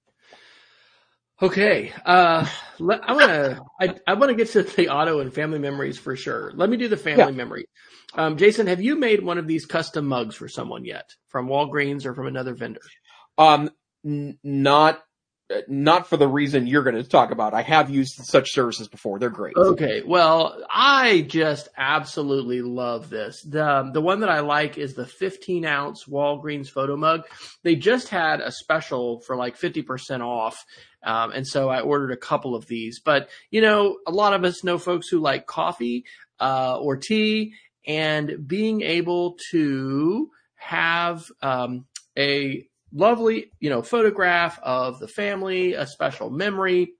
Okay. Uh, let, I want to, I, I want to get to the auto and family memories for sure. Let me do the family Yeah. memory. Um, Jason, have you made one of these custom mugs for someone yet, from Walgreens or from another vendor? Um, n- not, not for the reason you're going to talk about. I have used such services before. They're great. Okay. Well, I just absolutely love this. The, the one that I like is the fifteen ounce Walgreens photo mug. They just had a special for like fifty percent off. Um, and so I ordered a couple of these, but you know, a lot of us know folks who like coffee, uh, or tea, and being able to have, um, a lovely, you know, photograph of the family, a special memory.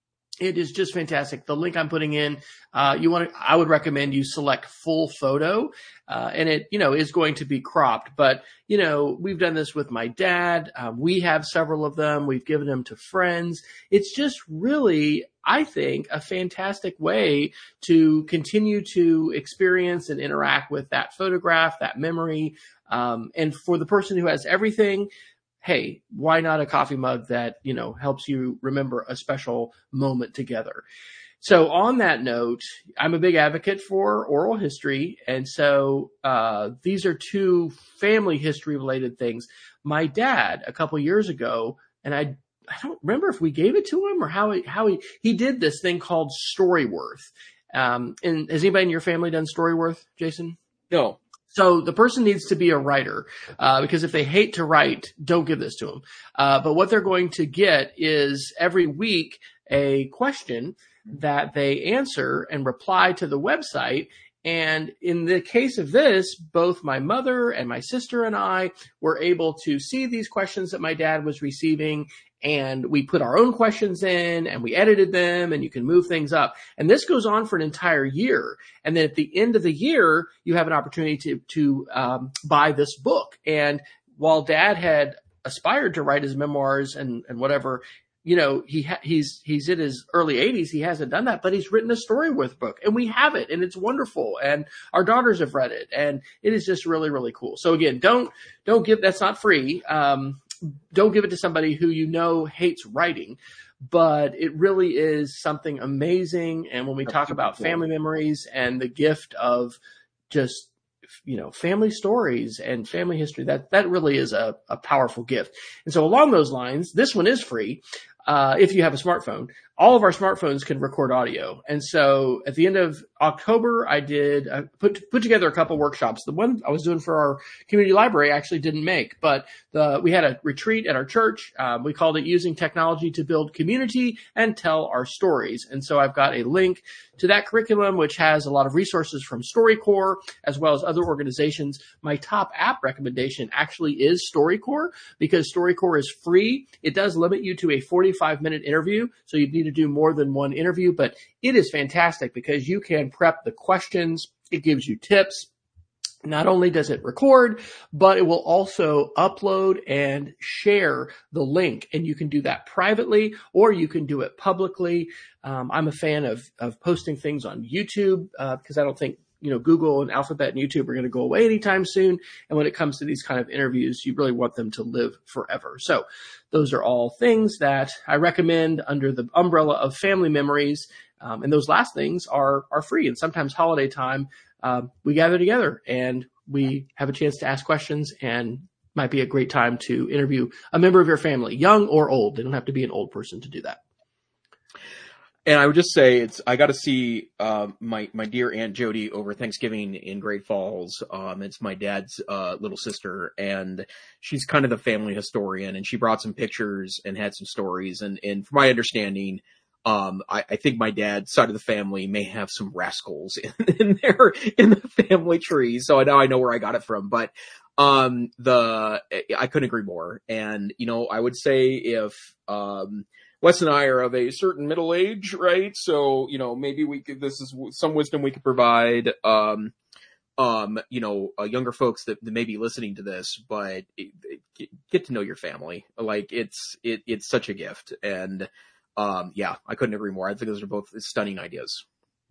It is just fantastic. The link I'm putting in, uh, you want to, I would recommend you select full photo, uh, and it, you know, is going to be cropped, but, you know, we've done this with my dad. Um, we have several of them. We've given them to friends. It's just really, I think, a fantastic way to continue to experience and interact with that photograph, that memory. Um, and for the person who has everything, hey, why not a coffee mug that, you know, helps you remember a special moment together? So on that note, I'm a big advocate for oral history. And so uh, these are two family history related things. My dad, a couple years ago, and I I don't remember if we gave it to him or how he, how he, he did this thing called Storyworth. Um, and has anybody in your family done Storyworth, Jason? No. So the person needs to be a writer, uh, because if they hate to write, don't give this to them. Uh, but what they're going to get is every week a question that they answer and reply to the website. And in the case of this, both my mother and my sister and I were able to see these questions that my dad was receiving, and we put our own questions in and we edited them, and you can move things up. And this goes on for an entire year. And then at the end of the year, you have an opportunity to, to um, buy this book. And while dad had aspired to write his memoirs and, and whatever, you know, he ha- he's he's in his early eighties. He hasn't done that, but he's written a Storyworth book, and we have it, and it's wonderful. And our daughters have read it, and it is just really, really cool. So again, don't don't give that's not free. Um, don't give it to somebody who you know hates writing, but it really is something amazing. And when we talk about family memories and the gift of just, you know, family stories and family history, that, that really is a, a powerful gift. And so along those lines, this one is free. uh, if you have a smartphone, all of our smartphones can record audio. And so at the end of October, I did I put put together a couple workshops. The one I was doing for our community library I actually didn't make, but the we had a retreat at our church. Um, we called it Using Technology to Build Community and Tell Our Stories. And so I've got a link to that curriculum, which has a lot of resources from StoryCorps as well as other organizations. My top app recommendation actually is StoryCorps because StoryCorps is free. It does limit you to a forty-five minute interview, so you need to do more than one interview, but it is fantastic because you can prep the questions. It gives you tips. Not only does it record, but it will also upload and share the link. And you can do that privately or you can do it publicly. Um, I'm a fan of, of posting things on YouTube uh, because I don't think, you know, Google and Alphabet and YouTube are going to go away anytime soon. And when it comes to these kind of interviews, you really want them to live forever. So those are all things that I recommend under the umbrella of family memories. Um, and those last things are, are free. And sometimes holiday time, uh, we gather together and we have a chance to ask questions, and might be a great time to interview a member of your family, young or old. They don't have to be an old person to do that. And I would just say it's, I got to see, uh, my, my dear Aunt Jody over Thanksgiving in Great Falls. Um, it's my dad's, uh, little sister, and she's kind of the family historian, and she brought some pictures and had some stories. And, and from my understanding, um, I, I think my dad's side of the family may have some rascals in, in there in the family tree. So now I know where I got it from, but, um, the, I couldn't agree more. And, you know, I would say if, um, Wes and I are of a certain middle age, right? So, you know, maybe we could, this is some wisdom we could provide, um, um, you know, uh, younger folks that, that may be listening to this, but it, it, get to know your family. Like it's, it, it's such a gift. And, um, yeah, I couldn't agree more. I think those are both stunning ideas.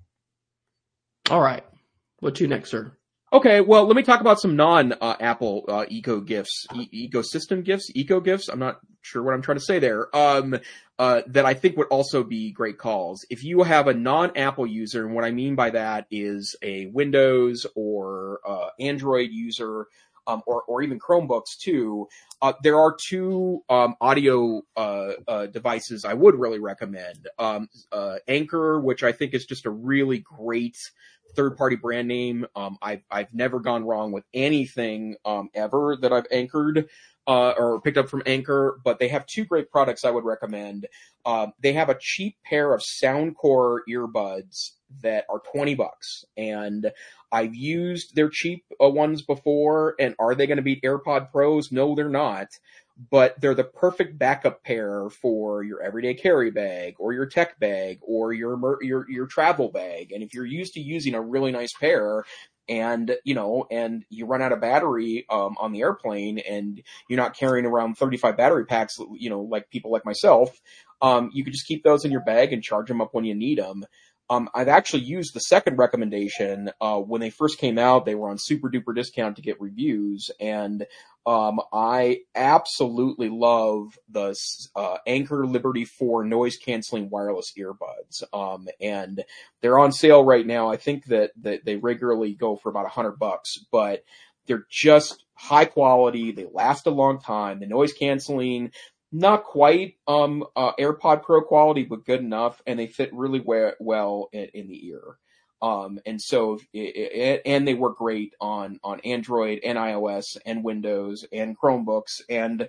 All right. What to next, sir? Okay, well, let me talk about some non-Apple uh, uh, eco gifts, e- ecosystem gifts, eco gifts. I'm not sure what I'm trying to say there. Um, uh, that I think would also be great calls. If you have a non-Apple user, and what I mean by that is a Windows or uh, Android user, um, or or even Chromebooks too, uh, there are two um, audio uh, uh, devices I would really recommend. Um, uh, Anchor, which I think is just a really great third-party brand name. Um, I've, I've never gone wrong with anything, um, ever that I've anchored, uh, or picked up from Anchor, but they have two great products I would recommend. Um, they have a cheap pair of Soundcore earbuds that are twenty bucks. And I've used their cheap uh, ones before. And are they going to beat AirPod Pros? No, they're not. But they're the perfect backup pair for your everyday carry bag or your tech bag or your, your, your travel bag. And if you're used to using a really nice pair and, you know, and you run out of battery, um, on the airplane and you're not carrying around thirty-five battery packs, you know, like people like myself, um, you could just keep those in your bag and charge them up when you need them. Um, I've actually used the second recommendation. Uh, when they first came out, they were on super duper discount to get reviews. And, um, I absolutely love the, uh, Anchor Liberty four noise canceling wireless earbuds. Um, and they're on sale right now. I think that, that they regularly go for about a hundred bucks, but they're just high quality. They last a long time. The noise canceling, not quite um uh, AirPod Pro quality, but good enough, and they fit really we- well in, in the ear. Um, and so, it, it, and they work great on on Android and iOS and Windows and Chromebooks and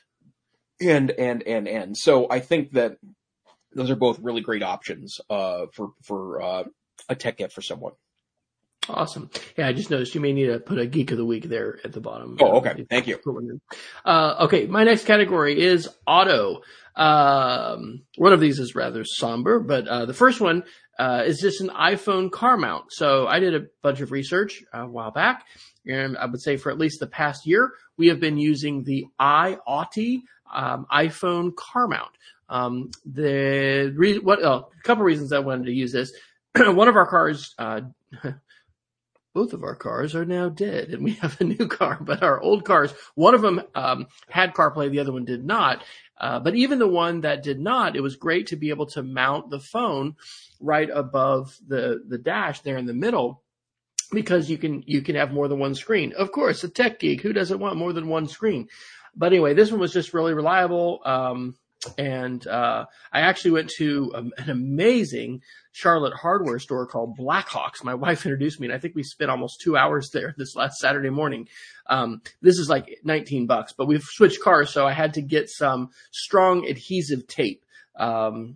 and and and and. So I think that those are both really great options uh for for uh, a tech gift for someone. Awesome. Yeah, I just noticed you may need to put a Geek of the Week there at the bottom. Oh, okay. Thank you. Uh, okay, my next category is auto. Um, one of these is rather somber, but uh, the first one uh, is just an iPhone car mount. So I did a bunch of research uh, a while back, and I would say for at least the past year, we have been using the iAuty um, iPhone car mount. Um, the re- what? Oh, a couple reasons I wanted to use this. One of our cars. Uh, Both of our cars are now dead, and we have a new car. But our old cars, one of them um, had CarPlay, the other one did not. Uh, but even the one that did not, it was great to be able to mount the phone right above the the dash there in the middle, because you can you can have more than one screen. Of course, a tech geek, who doesn't want more than one screen? But anyway, this one was just really reliable. Um, And uh, I actually went to a, an amazing Charlotte hardware store called Blackhawks. My wife introduced me, and I think we spent almost two hours there this last Saturday morning. Um, this is like nineteen bucks, but we've switched cars, so I had to get some strong adhesive tape. Um,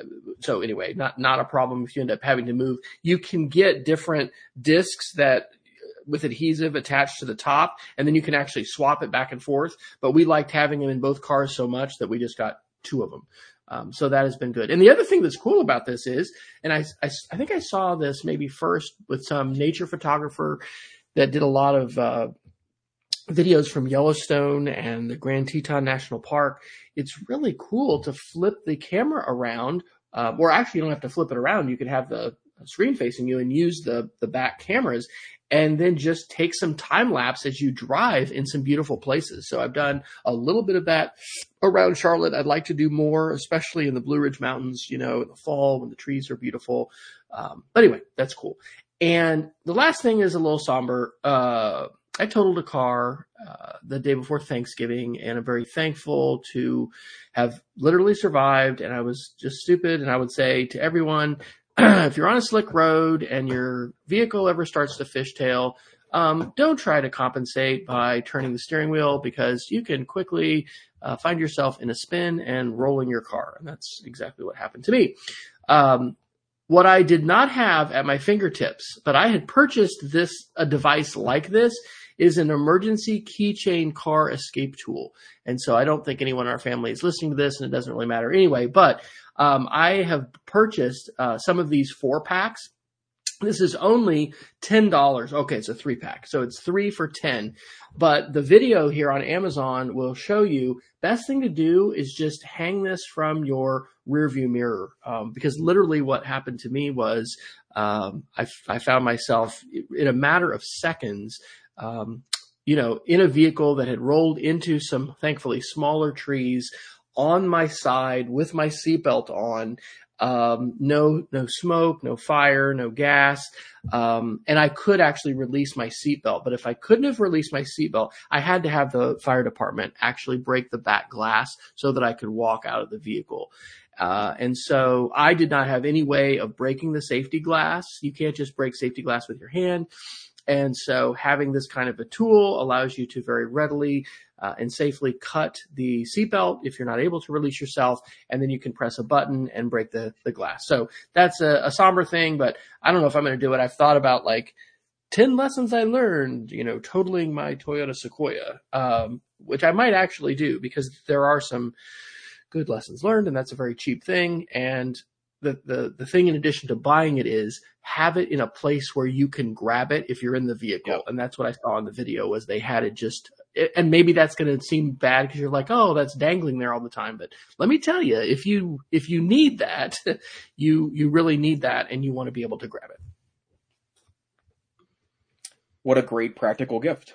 so anyway, not not a problem if you end up having to move. You can get different discs that with adhesive attached to the top, and then you can actually swap it back and forth. But we liked having them in both cars so much that we just got two of them. Um, so that has been good. And the other thing that's cool about this is, and I, I, I think I saw this maybe first with some nature photographer that did a lot of uh, videos from Yellowstone and the Grand Teton National Park. It's really cool to flip the camera around, uh, or actually you don't have to flip it around. You could have the screen facing you and use the, the back cameras, and then just take some time lapse as you drive in some beautiful places. So I've done a little bit of that around Charlotte. I'd like to do more, especially in the Blue Ridge Mountains, you know, in the fall when the trees are beautiful. Um, but anyway, that's cool. And the last thing is a little somber. Uh, I totaled a car uh, the day before Thanksgiving, and I'm very thankful to have literally survived. And I was just stupid. And I would say to everyone, if you're on a slick road and your vehicle ever starts to fishtail, um, don't try to compensate by turning the steering wheel, because you can quickly uh, find yourself in a spin and rolling your car. And that's exactly what happened to me. Um, what I did not have at my fingertips, but I had purchased this, a device like this, is an emergency keychain car escape tool. And so I don't think anyone in our family is listening to this, and it doesn't really matter anyway, but Um, I have purchased uh, some of these four packs. This is only ten dollars. Okay, it's a three pack. So it's three for ten. But the video here on Amazon will show you, best thing to do is just hang this from your rear view mirror. Um, because literally what happened to me was um, I, I found myself in a matter of seconds, um, you know, in a vehicle that had rolled into some, thankfully, smaller trees, on my side with my seatbelt on, um, no, no smoke, no fire, no gas. Um, and I could actually release my seatbelt, but if I couldn't have released my seatbelt, I had to have the fire department actually break the back glass so that I could walk out of the vehicle. Uh, and so I did not have any way of breaking the safety glass. You can't just break safety glass with your hand. And so having this kind of a tool allows you to very readily uh, and safely cut the seatbelt if you're not able to release yourself, and then you can press a button and break the, the glass. So that's a, a somber thing, but I don't know if I'm going to do it. I've thought about like ten lessons I learned, you know, totaling my Toyota Sequoia, um, which I might actually do, because there are some good lessons learned, and that's a very cheap thing. And The, the the thing in addition to buying it is have it in a place where you can grab it if you're in the vehicle. Yep. And that's what I saw in the video, was they had it just, and maybe that's going to seem bad because you're like, oh, that's dangling there all the time. But let me tell you, if you, if you need that, you, you really need that, and you want to be able to grab it. What a great practical gift.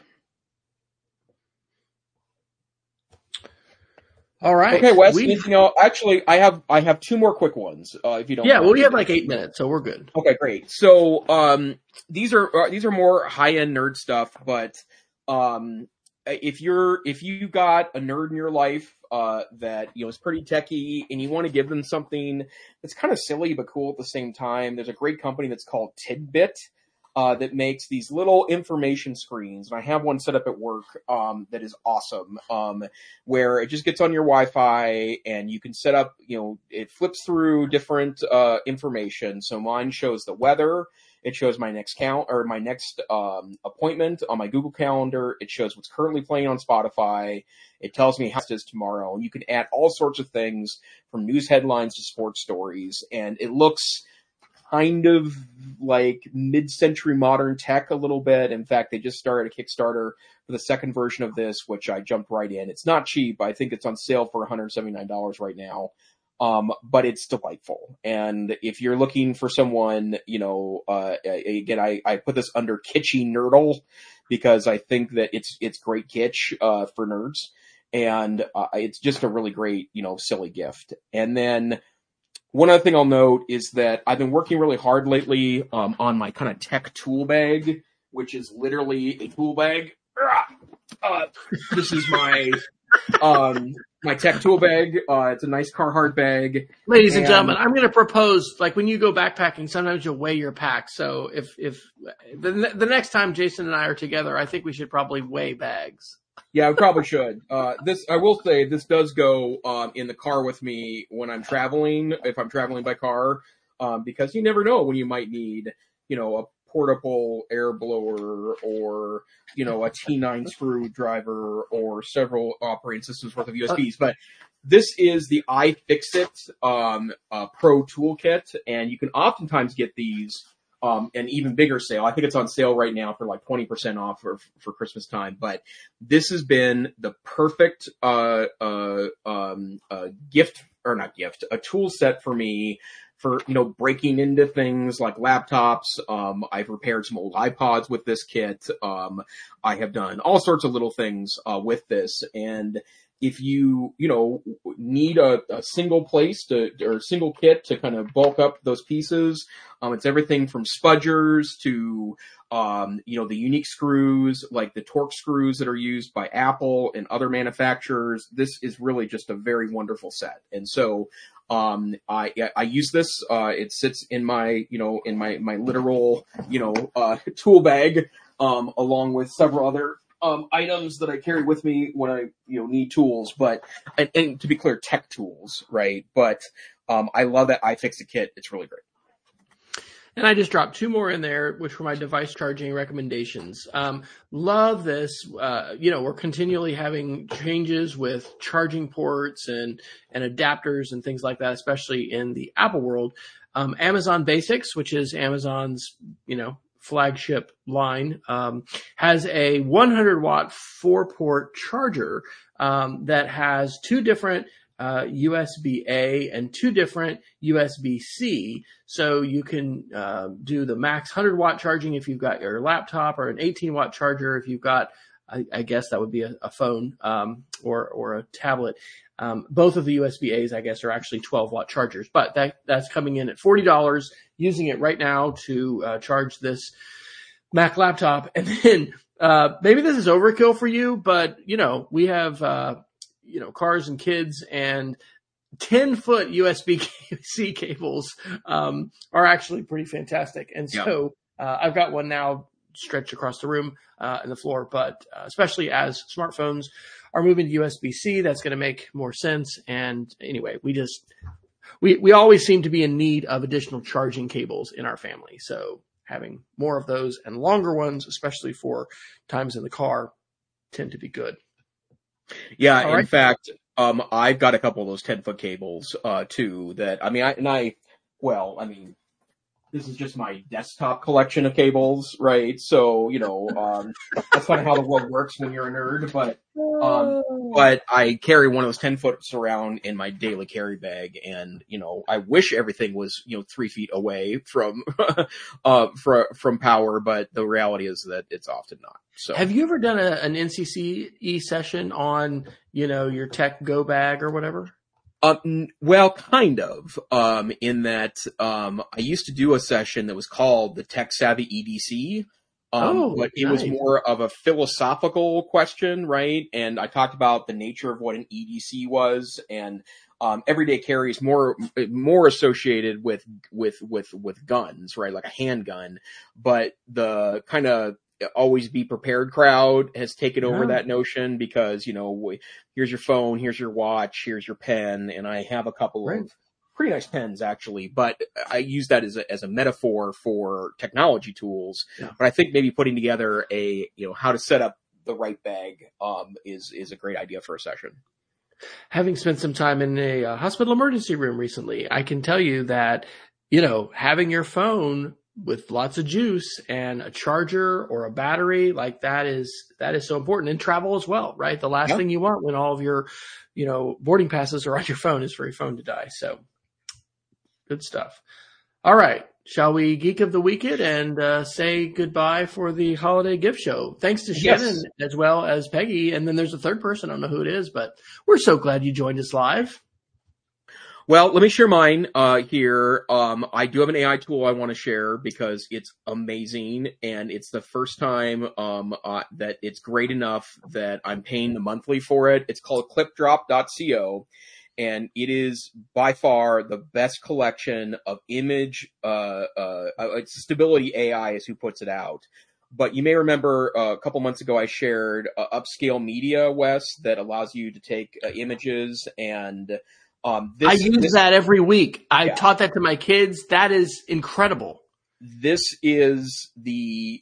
All right. Okay, Wes. We, you know, actually, I have I have two more quick ones. Uh, if you don't. Yeah, mind. well, we have like eight minutes, so we're good. Okay, great. So, um, these are uh, these are more high end nerd stuff, but um, if you're if you got a nerd in your life uh, that you know is pretty techie, and you want to give them something that's kind of silly but cool at the same time, there's a great company that's called Tidbit. Uh, that makes these little information screens. And I have one set up at work um, that is awesome, um, where it just gets on your Wi-Fi and you can set up, you know, it flips through different uh, information. So mine shows the weather. It shows my next count or my next um, appointment on my Google Calendar. It shows what's currently playing on Spotify. It tells me how it is tomorrow. And you can add all sorts of things from news headlines to sports stories. And it looks kind of like mid-century modern tech a little bit. In fact, they just started a Kickstarter for the second version of this, which I jumped right in. It's not cheap. I think it's on sale for one hundred seventy-nine dollars right now. Um, but it's delightful. And if you're looking for someone, you know, uh, again, I, I put this under kitschy nerdle because I think that it's, it's great kitsch, uh, for nerds. And, uh, it's just a really great, you know, silly gift. And then, one other thing I'll note is that I've been working really hard lately um, on my kind of tech tool bag, which is literally a tool bag. Uh, this is my um, my tech tool bag. Uh, it's a nice Carhartt bag. Ladies and, and gentlemen, I'm going to propose, like when you go backpacking, sometimes you'll weigh your pack. So if, if the, the next time Jason and I are together, I think we should probably weigh bags. Yeah, I probably should. Uh, this, I will say, this does go um, in the car with me when I'm traveling, if I'm traveling by car, um, because you never know when you might need, you know, a portable air blower or, you know, a T nine screwdriver or several operating systems worth of U S Bs. But this is the iFixit um, uh, Pro Toolkit, and you can oftentimes get these Um, an even bigger sale. I think it's on sale right now for like twenty percent off for, for Christmas time. But this has been the perfect, uh, uh, um, uh, gift or not gift, a tool set for me for, you know, breaking into things like laptops. Um, I've repaired some old iPods with this kit. Um, I have done all sorts of little things, uh, with this. And if you, you know, need a, a single place to, or a single kit to kind of bulk up those pieces, um, it's everything from spudgers to, um, you know, the unique screws, like the Torx screws that are used by Apple and other manufacturers. This is really just a very wonderful set. And so, um, I, I use this, uh, it sits in my, you know, in my, my literal, you know, uh, tool bag, um, along with several other Um, items that I carry with me when I, you know, need tools, but, and, and to be clear, tech tools, right? But, um, I love that iFixit kit. It's really great. And I just dropped two more in there, which were my device charging recommendations. Um, love this. Uh, you know, we're continually having changes with charging ports and, and adapters and things like that, especially in the Apple world. Um, Amazon Basics, which is Amazon's, you know, flagship line, um, has a one hundred watt four port charger, um, that has two different, uh, U S B A and two different U S B C. So you can, uh, do the max one hundred watt charging if you've got your laptop, or an eighteen watt charger if you've got, I, I guess that would be a, a phone, um, or, or a tablet. Um, both of the U S B As, I guess, are actually twelve watt chargers, but that, that's coming in at forty dollars, using it right now to, uh, charge this Mac laptop. And then, uh, maybe this is overkill for you, but you know, we have, uh, you know, cars and kids, and ten foot U S B C cables, um, are actually pretty fantastic. And so, uh, I've got one now stretched across the room, uh, and the floor, but uh, especially as smartphones are moving to U S B C, that's going to make more sense. And anyway, we just, we, we always seem to be in need of additional charging cables in our family. So having more of those and longer ones, especially for times in the car, tend to be good. Yeah. All in right. fact, um, I've got a couple of those ten foot cables, uh, too, that, I mean, I, and I, well, I mean, this is just my desktop collection of cables, right? So, you know, um, that's kind of how the world works when you're a nerd, but, um, but I carry one of those ten foots around in my daily carry bag, and, you know, I wish everything was, you know, three feet away from, uh, from, from power, but the reality is that it's often not. So. Have you ever done a, an N C C E session on, you know, your tech go bag or whatever? Um, well, kind of, um, in that, um, I used to do a session that was called the Tech Savvy E D C. Um, oh, but it nice. was more of a philosophical question, right? And I talked about the nature of what an E D C was, and, um, everyday carry is more, more associated with, with, with, with guns, right? Like a handgun, but the kind of always be prepared crowd has taken over Yeah. that notion, because, you know, here's your phone, here's your watch, here's your pen, and I have a couple Right. of pretty nice pens actually, but I use that as a, as a metaphor for technology tools. Yeah. But I think maybe putting together a, you know, how to set up the right bag, um, is, is a great idea for a session. Having spent some time in a uh, hospital emergency room recently, I can tell you that, you know, having your phone with lots of juice and a charger or a battery, like that is, that is so important in travel as well, right? The last Yeah. thing you want when all of your, you know, boarding passes are on your phone is for your phone to die. So good stuff. All right. Shall we geek of the weekend and uh, say goodbye for the holiday gift show? Thanks to Yes. Shannon as well as Peggy. And then there's a third person. I don't know who it is, but we're so glad you joined us live. Well, let me share mine uh, here. Um, I do have an A I tool I want to share because it's amazing, and it's the first time um, uh, that it's great enough that I'm paying the monthly for it. It's called clipdrop dot co, and it is by far the best collection of image. Uh, uh, it's Stability A I is who puts it out. But you may remember uh, a couple months ago I shared uh, Upscale Media, Wes, that allows you to take uh, images and Um, this, I use this, that every week. I yeah. taught that to my kids. That is incredible. This is the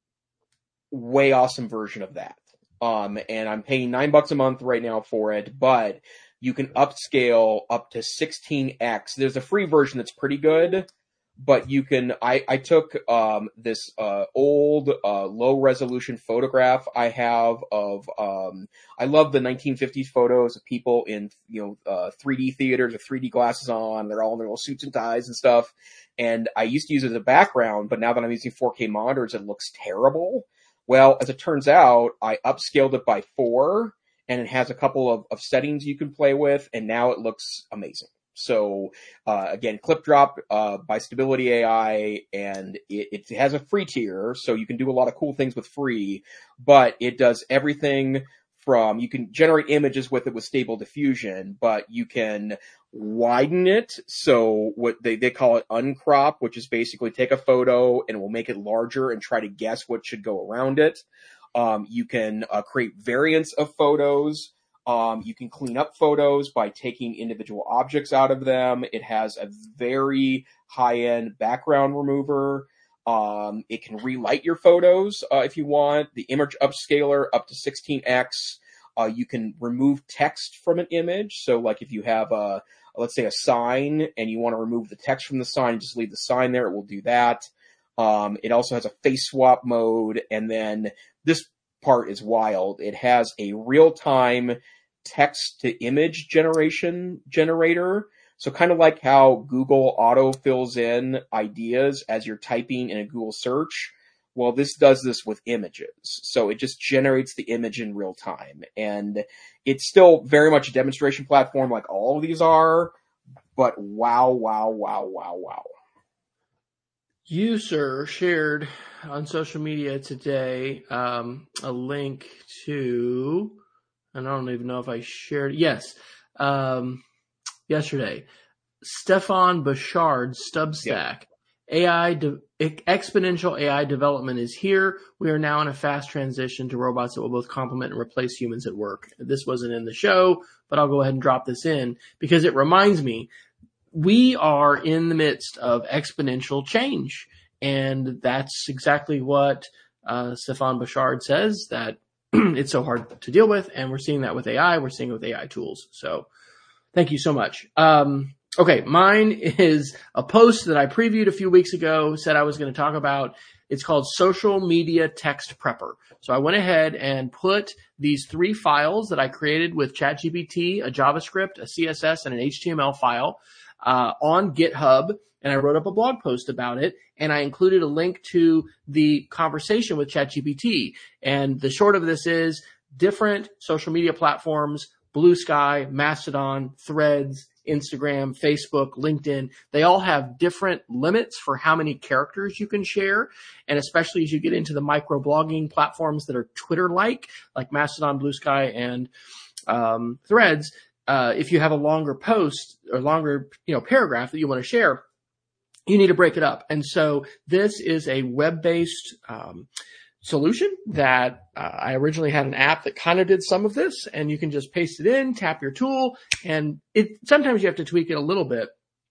way awesome version of that. Um, and I'm paying nine bucks a month right now for it, but you can upscale up to sixteen X. There's a free version that's pretty good, but you can, I, I took, um, this, uh, old, uh, low resolution photograph I have of, um, I love the nineteen fifties photos of people in, you know, uh, three D theaters with three D glasses on. They're all in their little suits and ties and stuff. And I used to use it as a background, but now that I'm using four K monitors, it looks terrible. Well, as it turns out, I upscaled it by four, and it has a couple of, of settings you can play with, and now it looks amazing. So, uh, again, ClipDrop, uh, by Stability A I, and it, it has a free tier, so you can do a lot of cool things with free, but it does everything from, you can generate images with it with Stable Diffusion, but you can widen it. So what they, they call it uncrop, which is basically take a photo and it will make it larger and try to guess what should go around it. Um, you can uh, create variants of photos. Um, you can clean up photos by taking individual objects out of them. It has a very high-end background remover. Um, it can relight your photos uh, if you want. The image upscaler up to sixteen X. Uh, you can remove text from an image. So like if you have a, let's say a sign and you want to remove the text from the sign, just leave the sign there. It will do that. Um, it also has a face swap mode. And then this part is wild. It has a real-time text to image generation generator. So kind of like how Google auto fills in ideas as you're typing in a Google search. Well, this does this with images. So it just generates the image in real time. And it's still very much a demonstration platform like all of these are, but wow, wow, wow, wow, wow. You, sir, shared on social media today um, a link to, and I don't even know if I shared, yes, um, yesterday, Stefan Bouchard's Substack. Yep. A I, de- exponential A I development is here. We are now in a fast transition to robots that will both complement and replace humans at work. This wasn't in the show, but I'll go ahead and drop this in because it reminds me we are in the midst of exponential change. And that's exactly what uh, Stefan Bouchard says, that it's so hard to deal with. And we're seeing that with A I. We're seeing it with A I tools. So thank you so much. Um, okay, mine is a post that I previewed a few weeks ago, said I was going to talk about. It's called Social Media Text Prepper. So I went ahead and put these three files that I created with ChatGPT, a JavaScript, a C S S, and an H T M L file uh, on GitHub. And I wrote up a blog post about it, and I included a link to the conversation with ChatGPT. And the short of this is different social media platforms, Blue Sky, Mastodon, Threads, Instagram, Facebook, LinkedIn, they all have different limits for how many characters you can share. And especially as you get into the microblogging platforms that are Twitter-like, like Mastodon, Blue Sky, and um, Threads, uh, if you have a longer post or longer, you know, paragraph that you want to share, you need to break it up. And so this is a web-based um, solution that uh, I originally had an app that kind of did some of this, and you can just paste it in, tap your tool, and it sometimes you have to tweak it a little bit.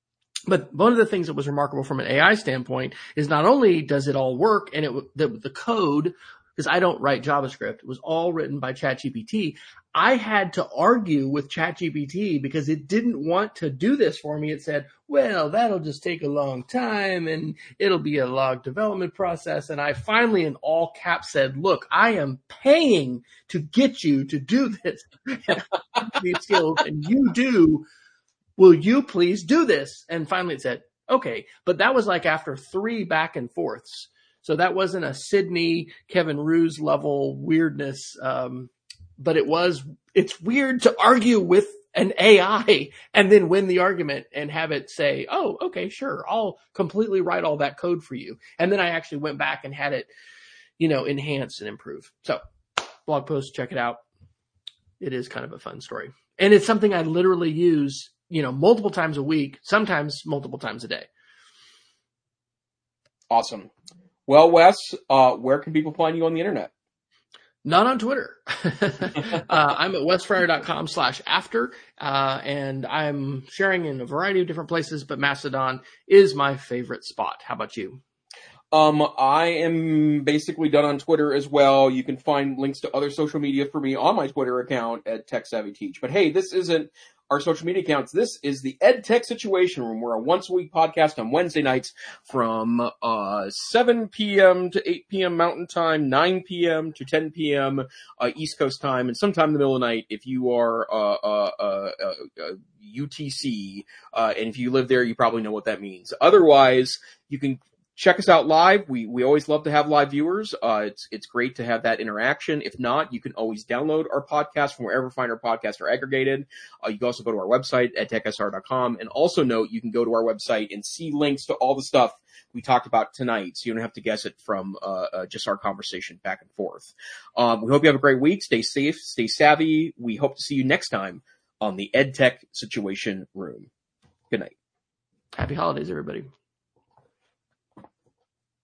But one of the things that was remarkable from an A I standpoint is not only does it all work, and it the, the code, because I don't write JavaScript, it was all written by ChatGPT. I had to argue with ChatGPT because it didn't want to do this for me. It said, well, that'll just take a long time and it'll be a long development process. And I finally in all caps said, look, I am paying to get you to do this. These skills, and you do. Will you please do this? And finally it said, okay. But that was like after three back and forths. So that wasn't a Sydney, Kevin Roos level weirdness. Um, but it was, it's weird to argue with an A I and then win the argument and have it say, oh, okay, sure, I'll completely write all that code for you. And then I actually went back and had it, you know, enhance and improve. So blog post, check it out. It is kind of a fun story. And it's something I literally use, you know, multiple times a week, sometimes multiple times a day. Awesome. Well, Wes, uh, where can people find you on the internet? Not on Twitter. uh, I'm at wesfryer.com slash after, uh, and I'm sharing in a variety of different places, but Mastodon is my favorite spot. How about you? Um, I am basically done on Twitter as well. You can find links to other social media for me on my Twitter account at TechSavvyTeach. But hey, this isn't our social media accounts. This is the EdTech Situation Room. We're a once a week podcast on Wednesday nights from uh seven p.m. to eight p.m. Mountain Time, nine p.m. to ten p.m. Uh, East Coast Time, and sometime in the middle of the night if you are uh, uh, uh, uh, U T C. Uh, and if you live there, you probably know what that means. Otherwise, you can check us out live. We we always love to have live viewers. Uh, it's it's great to have that interaction. If not, you can always download our podcast from wherever fine our podcasts are aggregated. Uh, you can also go to our website at tech s r dot com. And also note, you can go to our website and see links to all the stuff we talked about tonight, so you don't have to guess it from uh, uh, just our conversation back and forth. Um, we hope you have a great week. Stay safe, stay savvy. We hope to see you next time on the EdTech Situation Room. Good night. Happy holidays, everybody.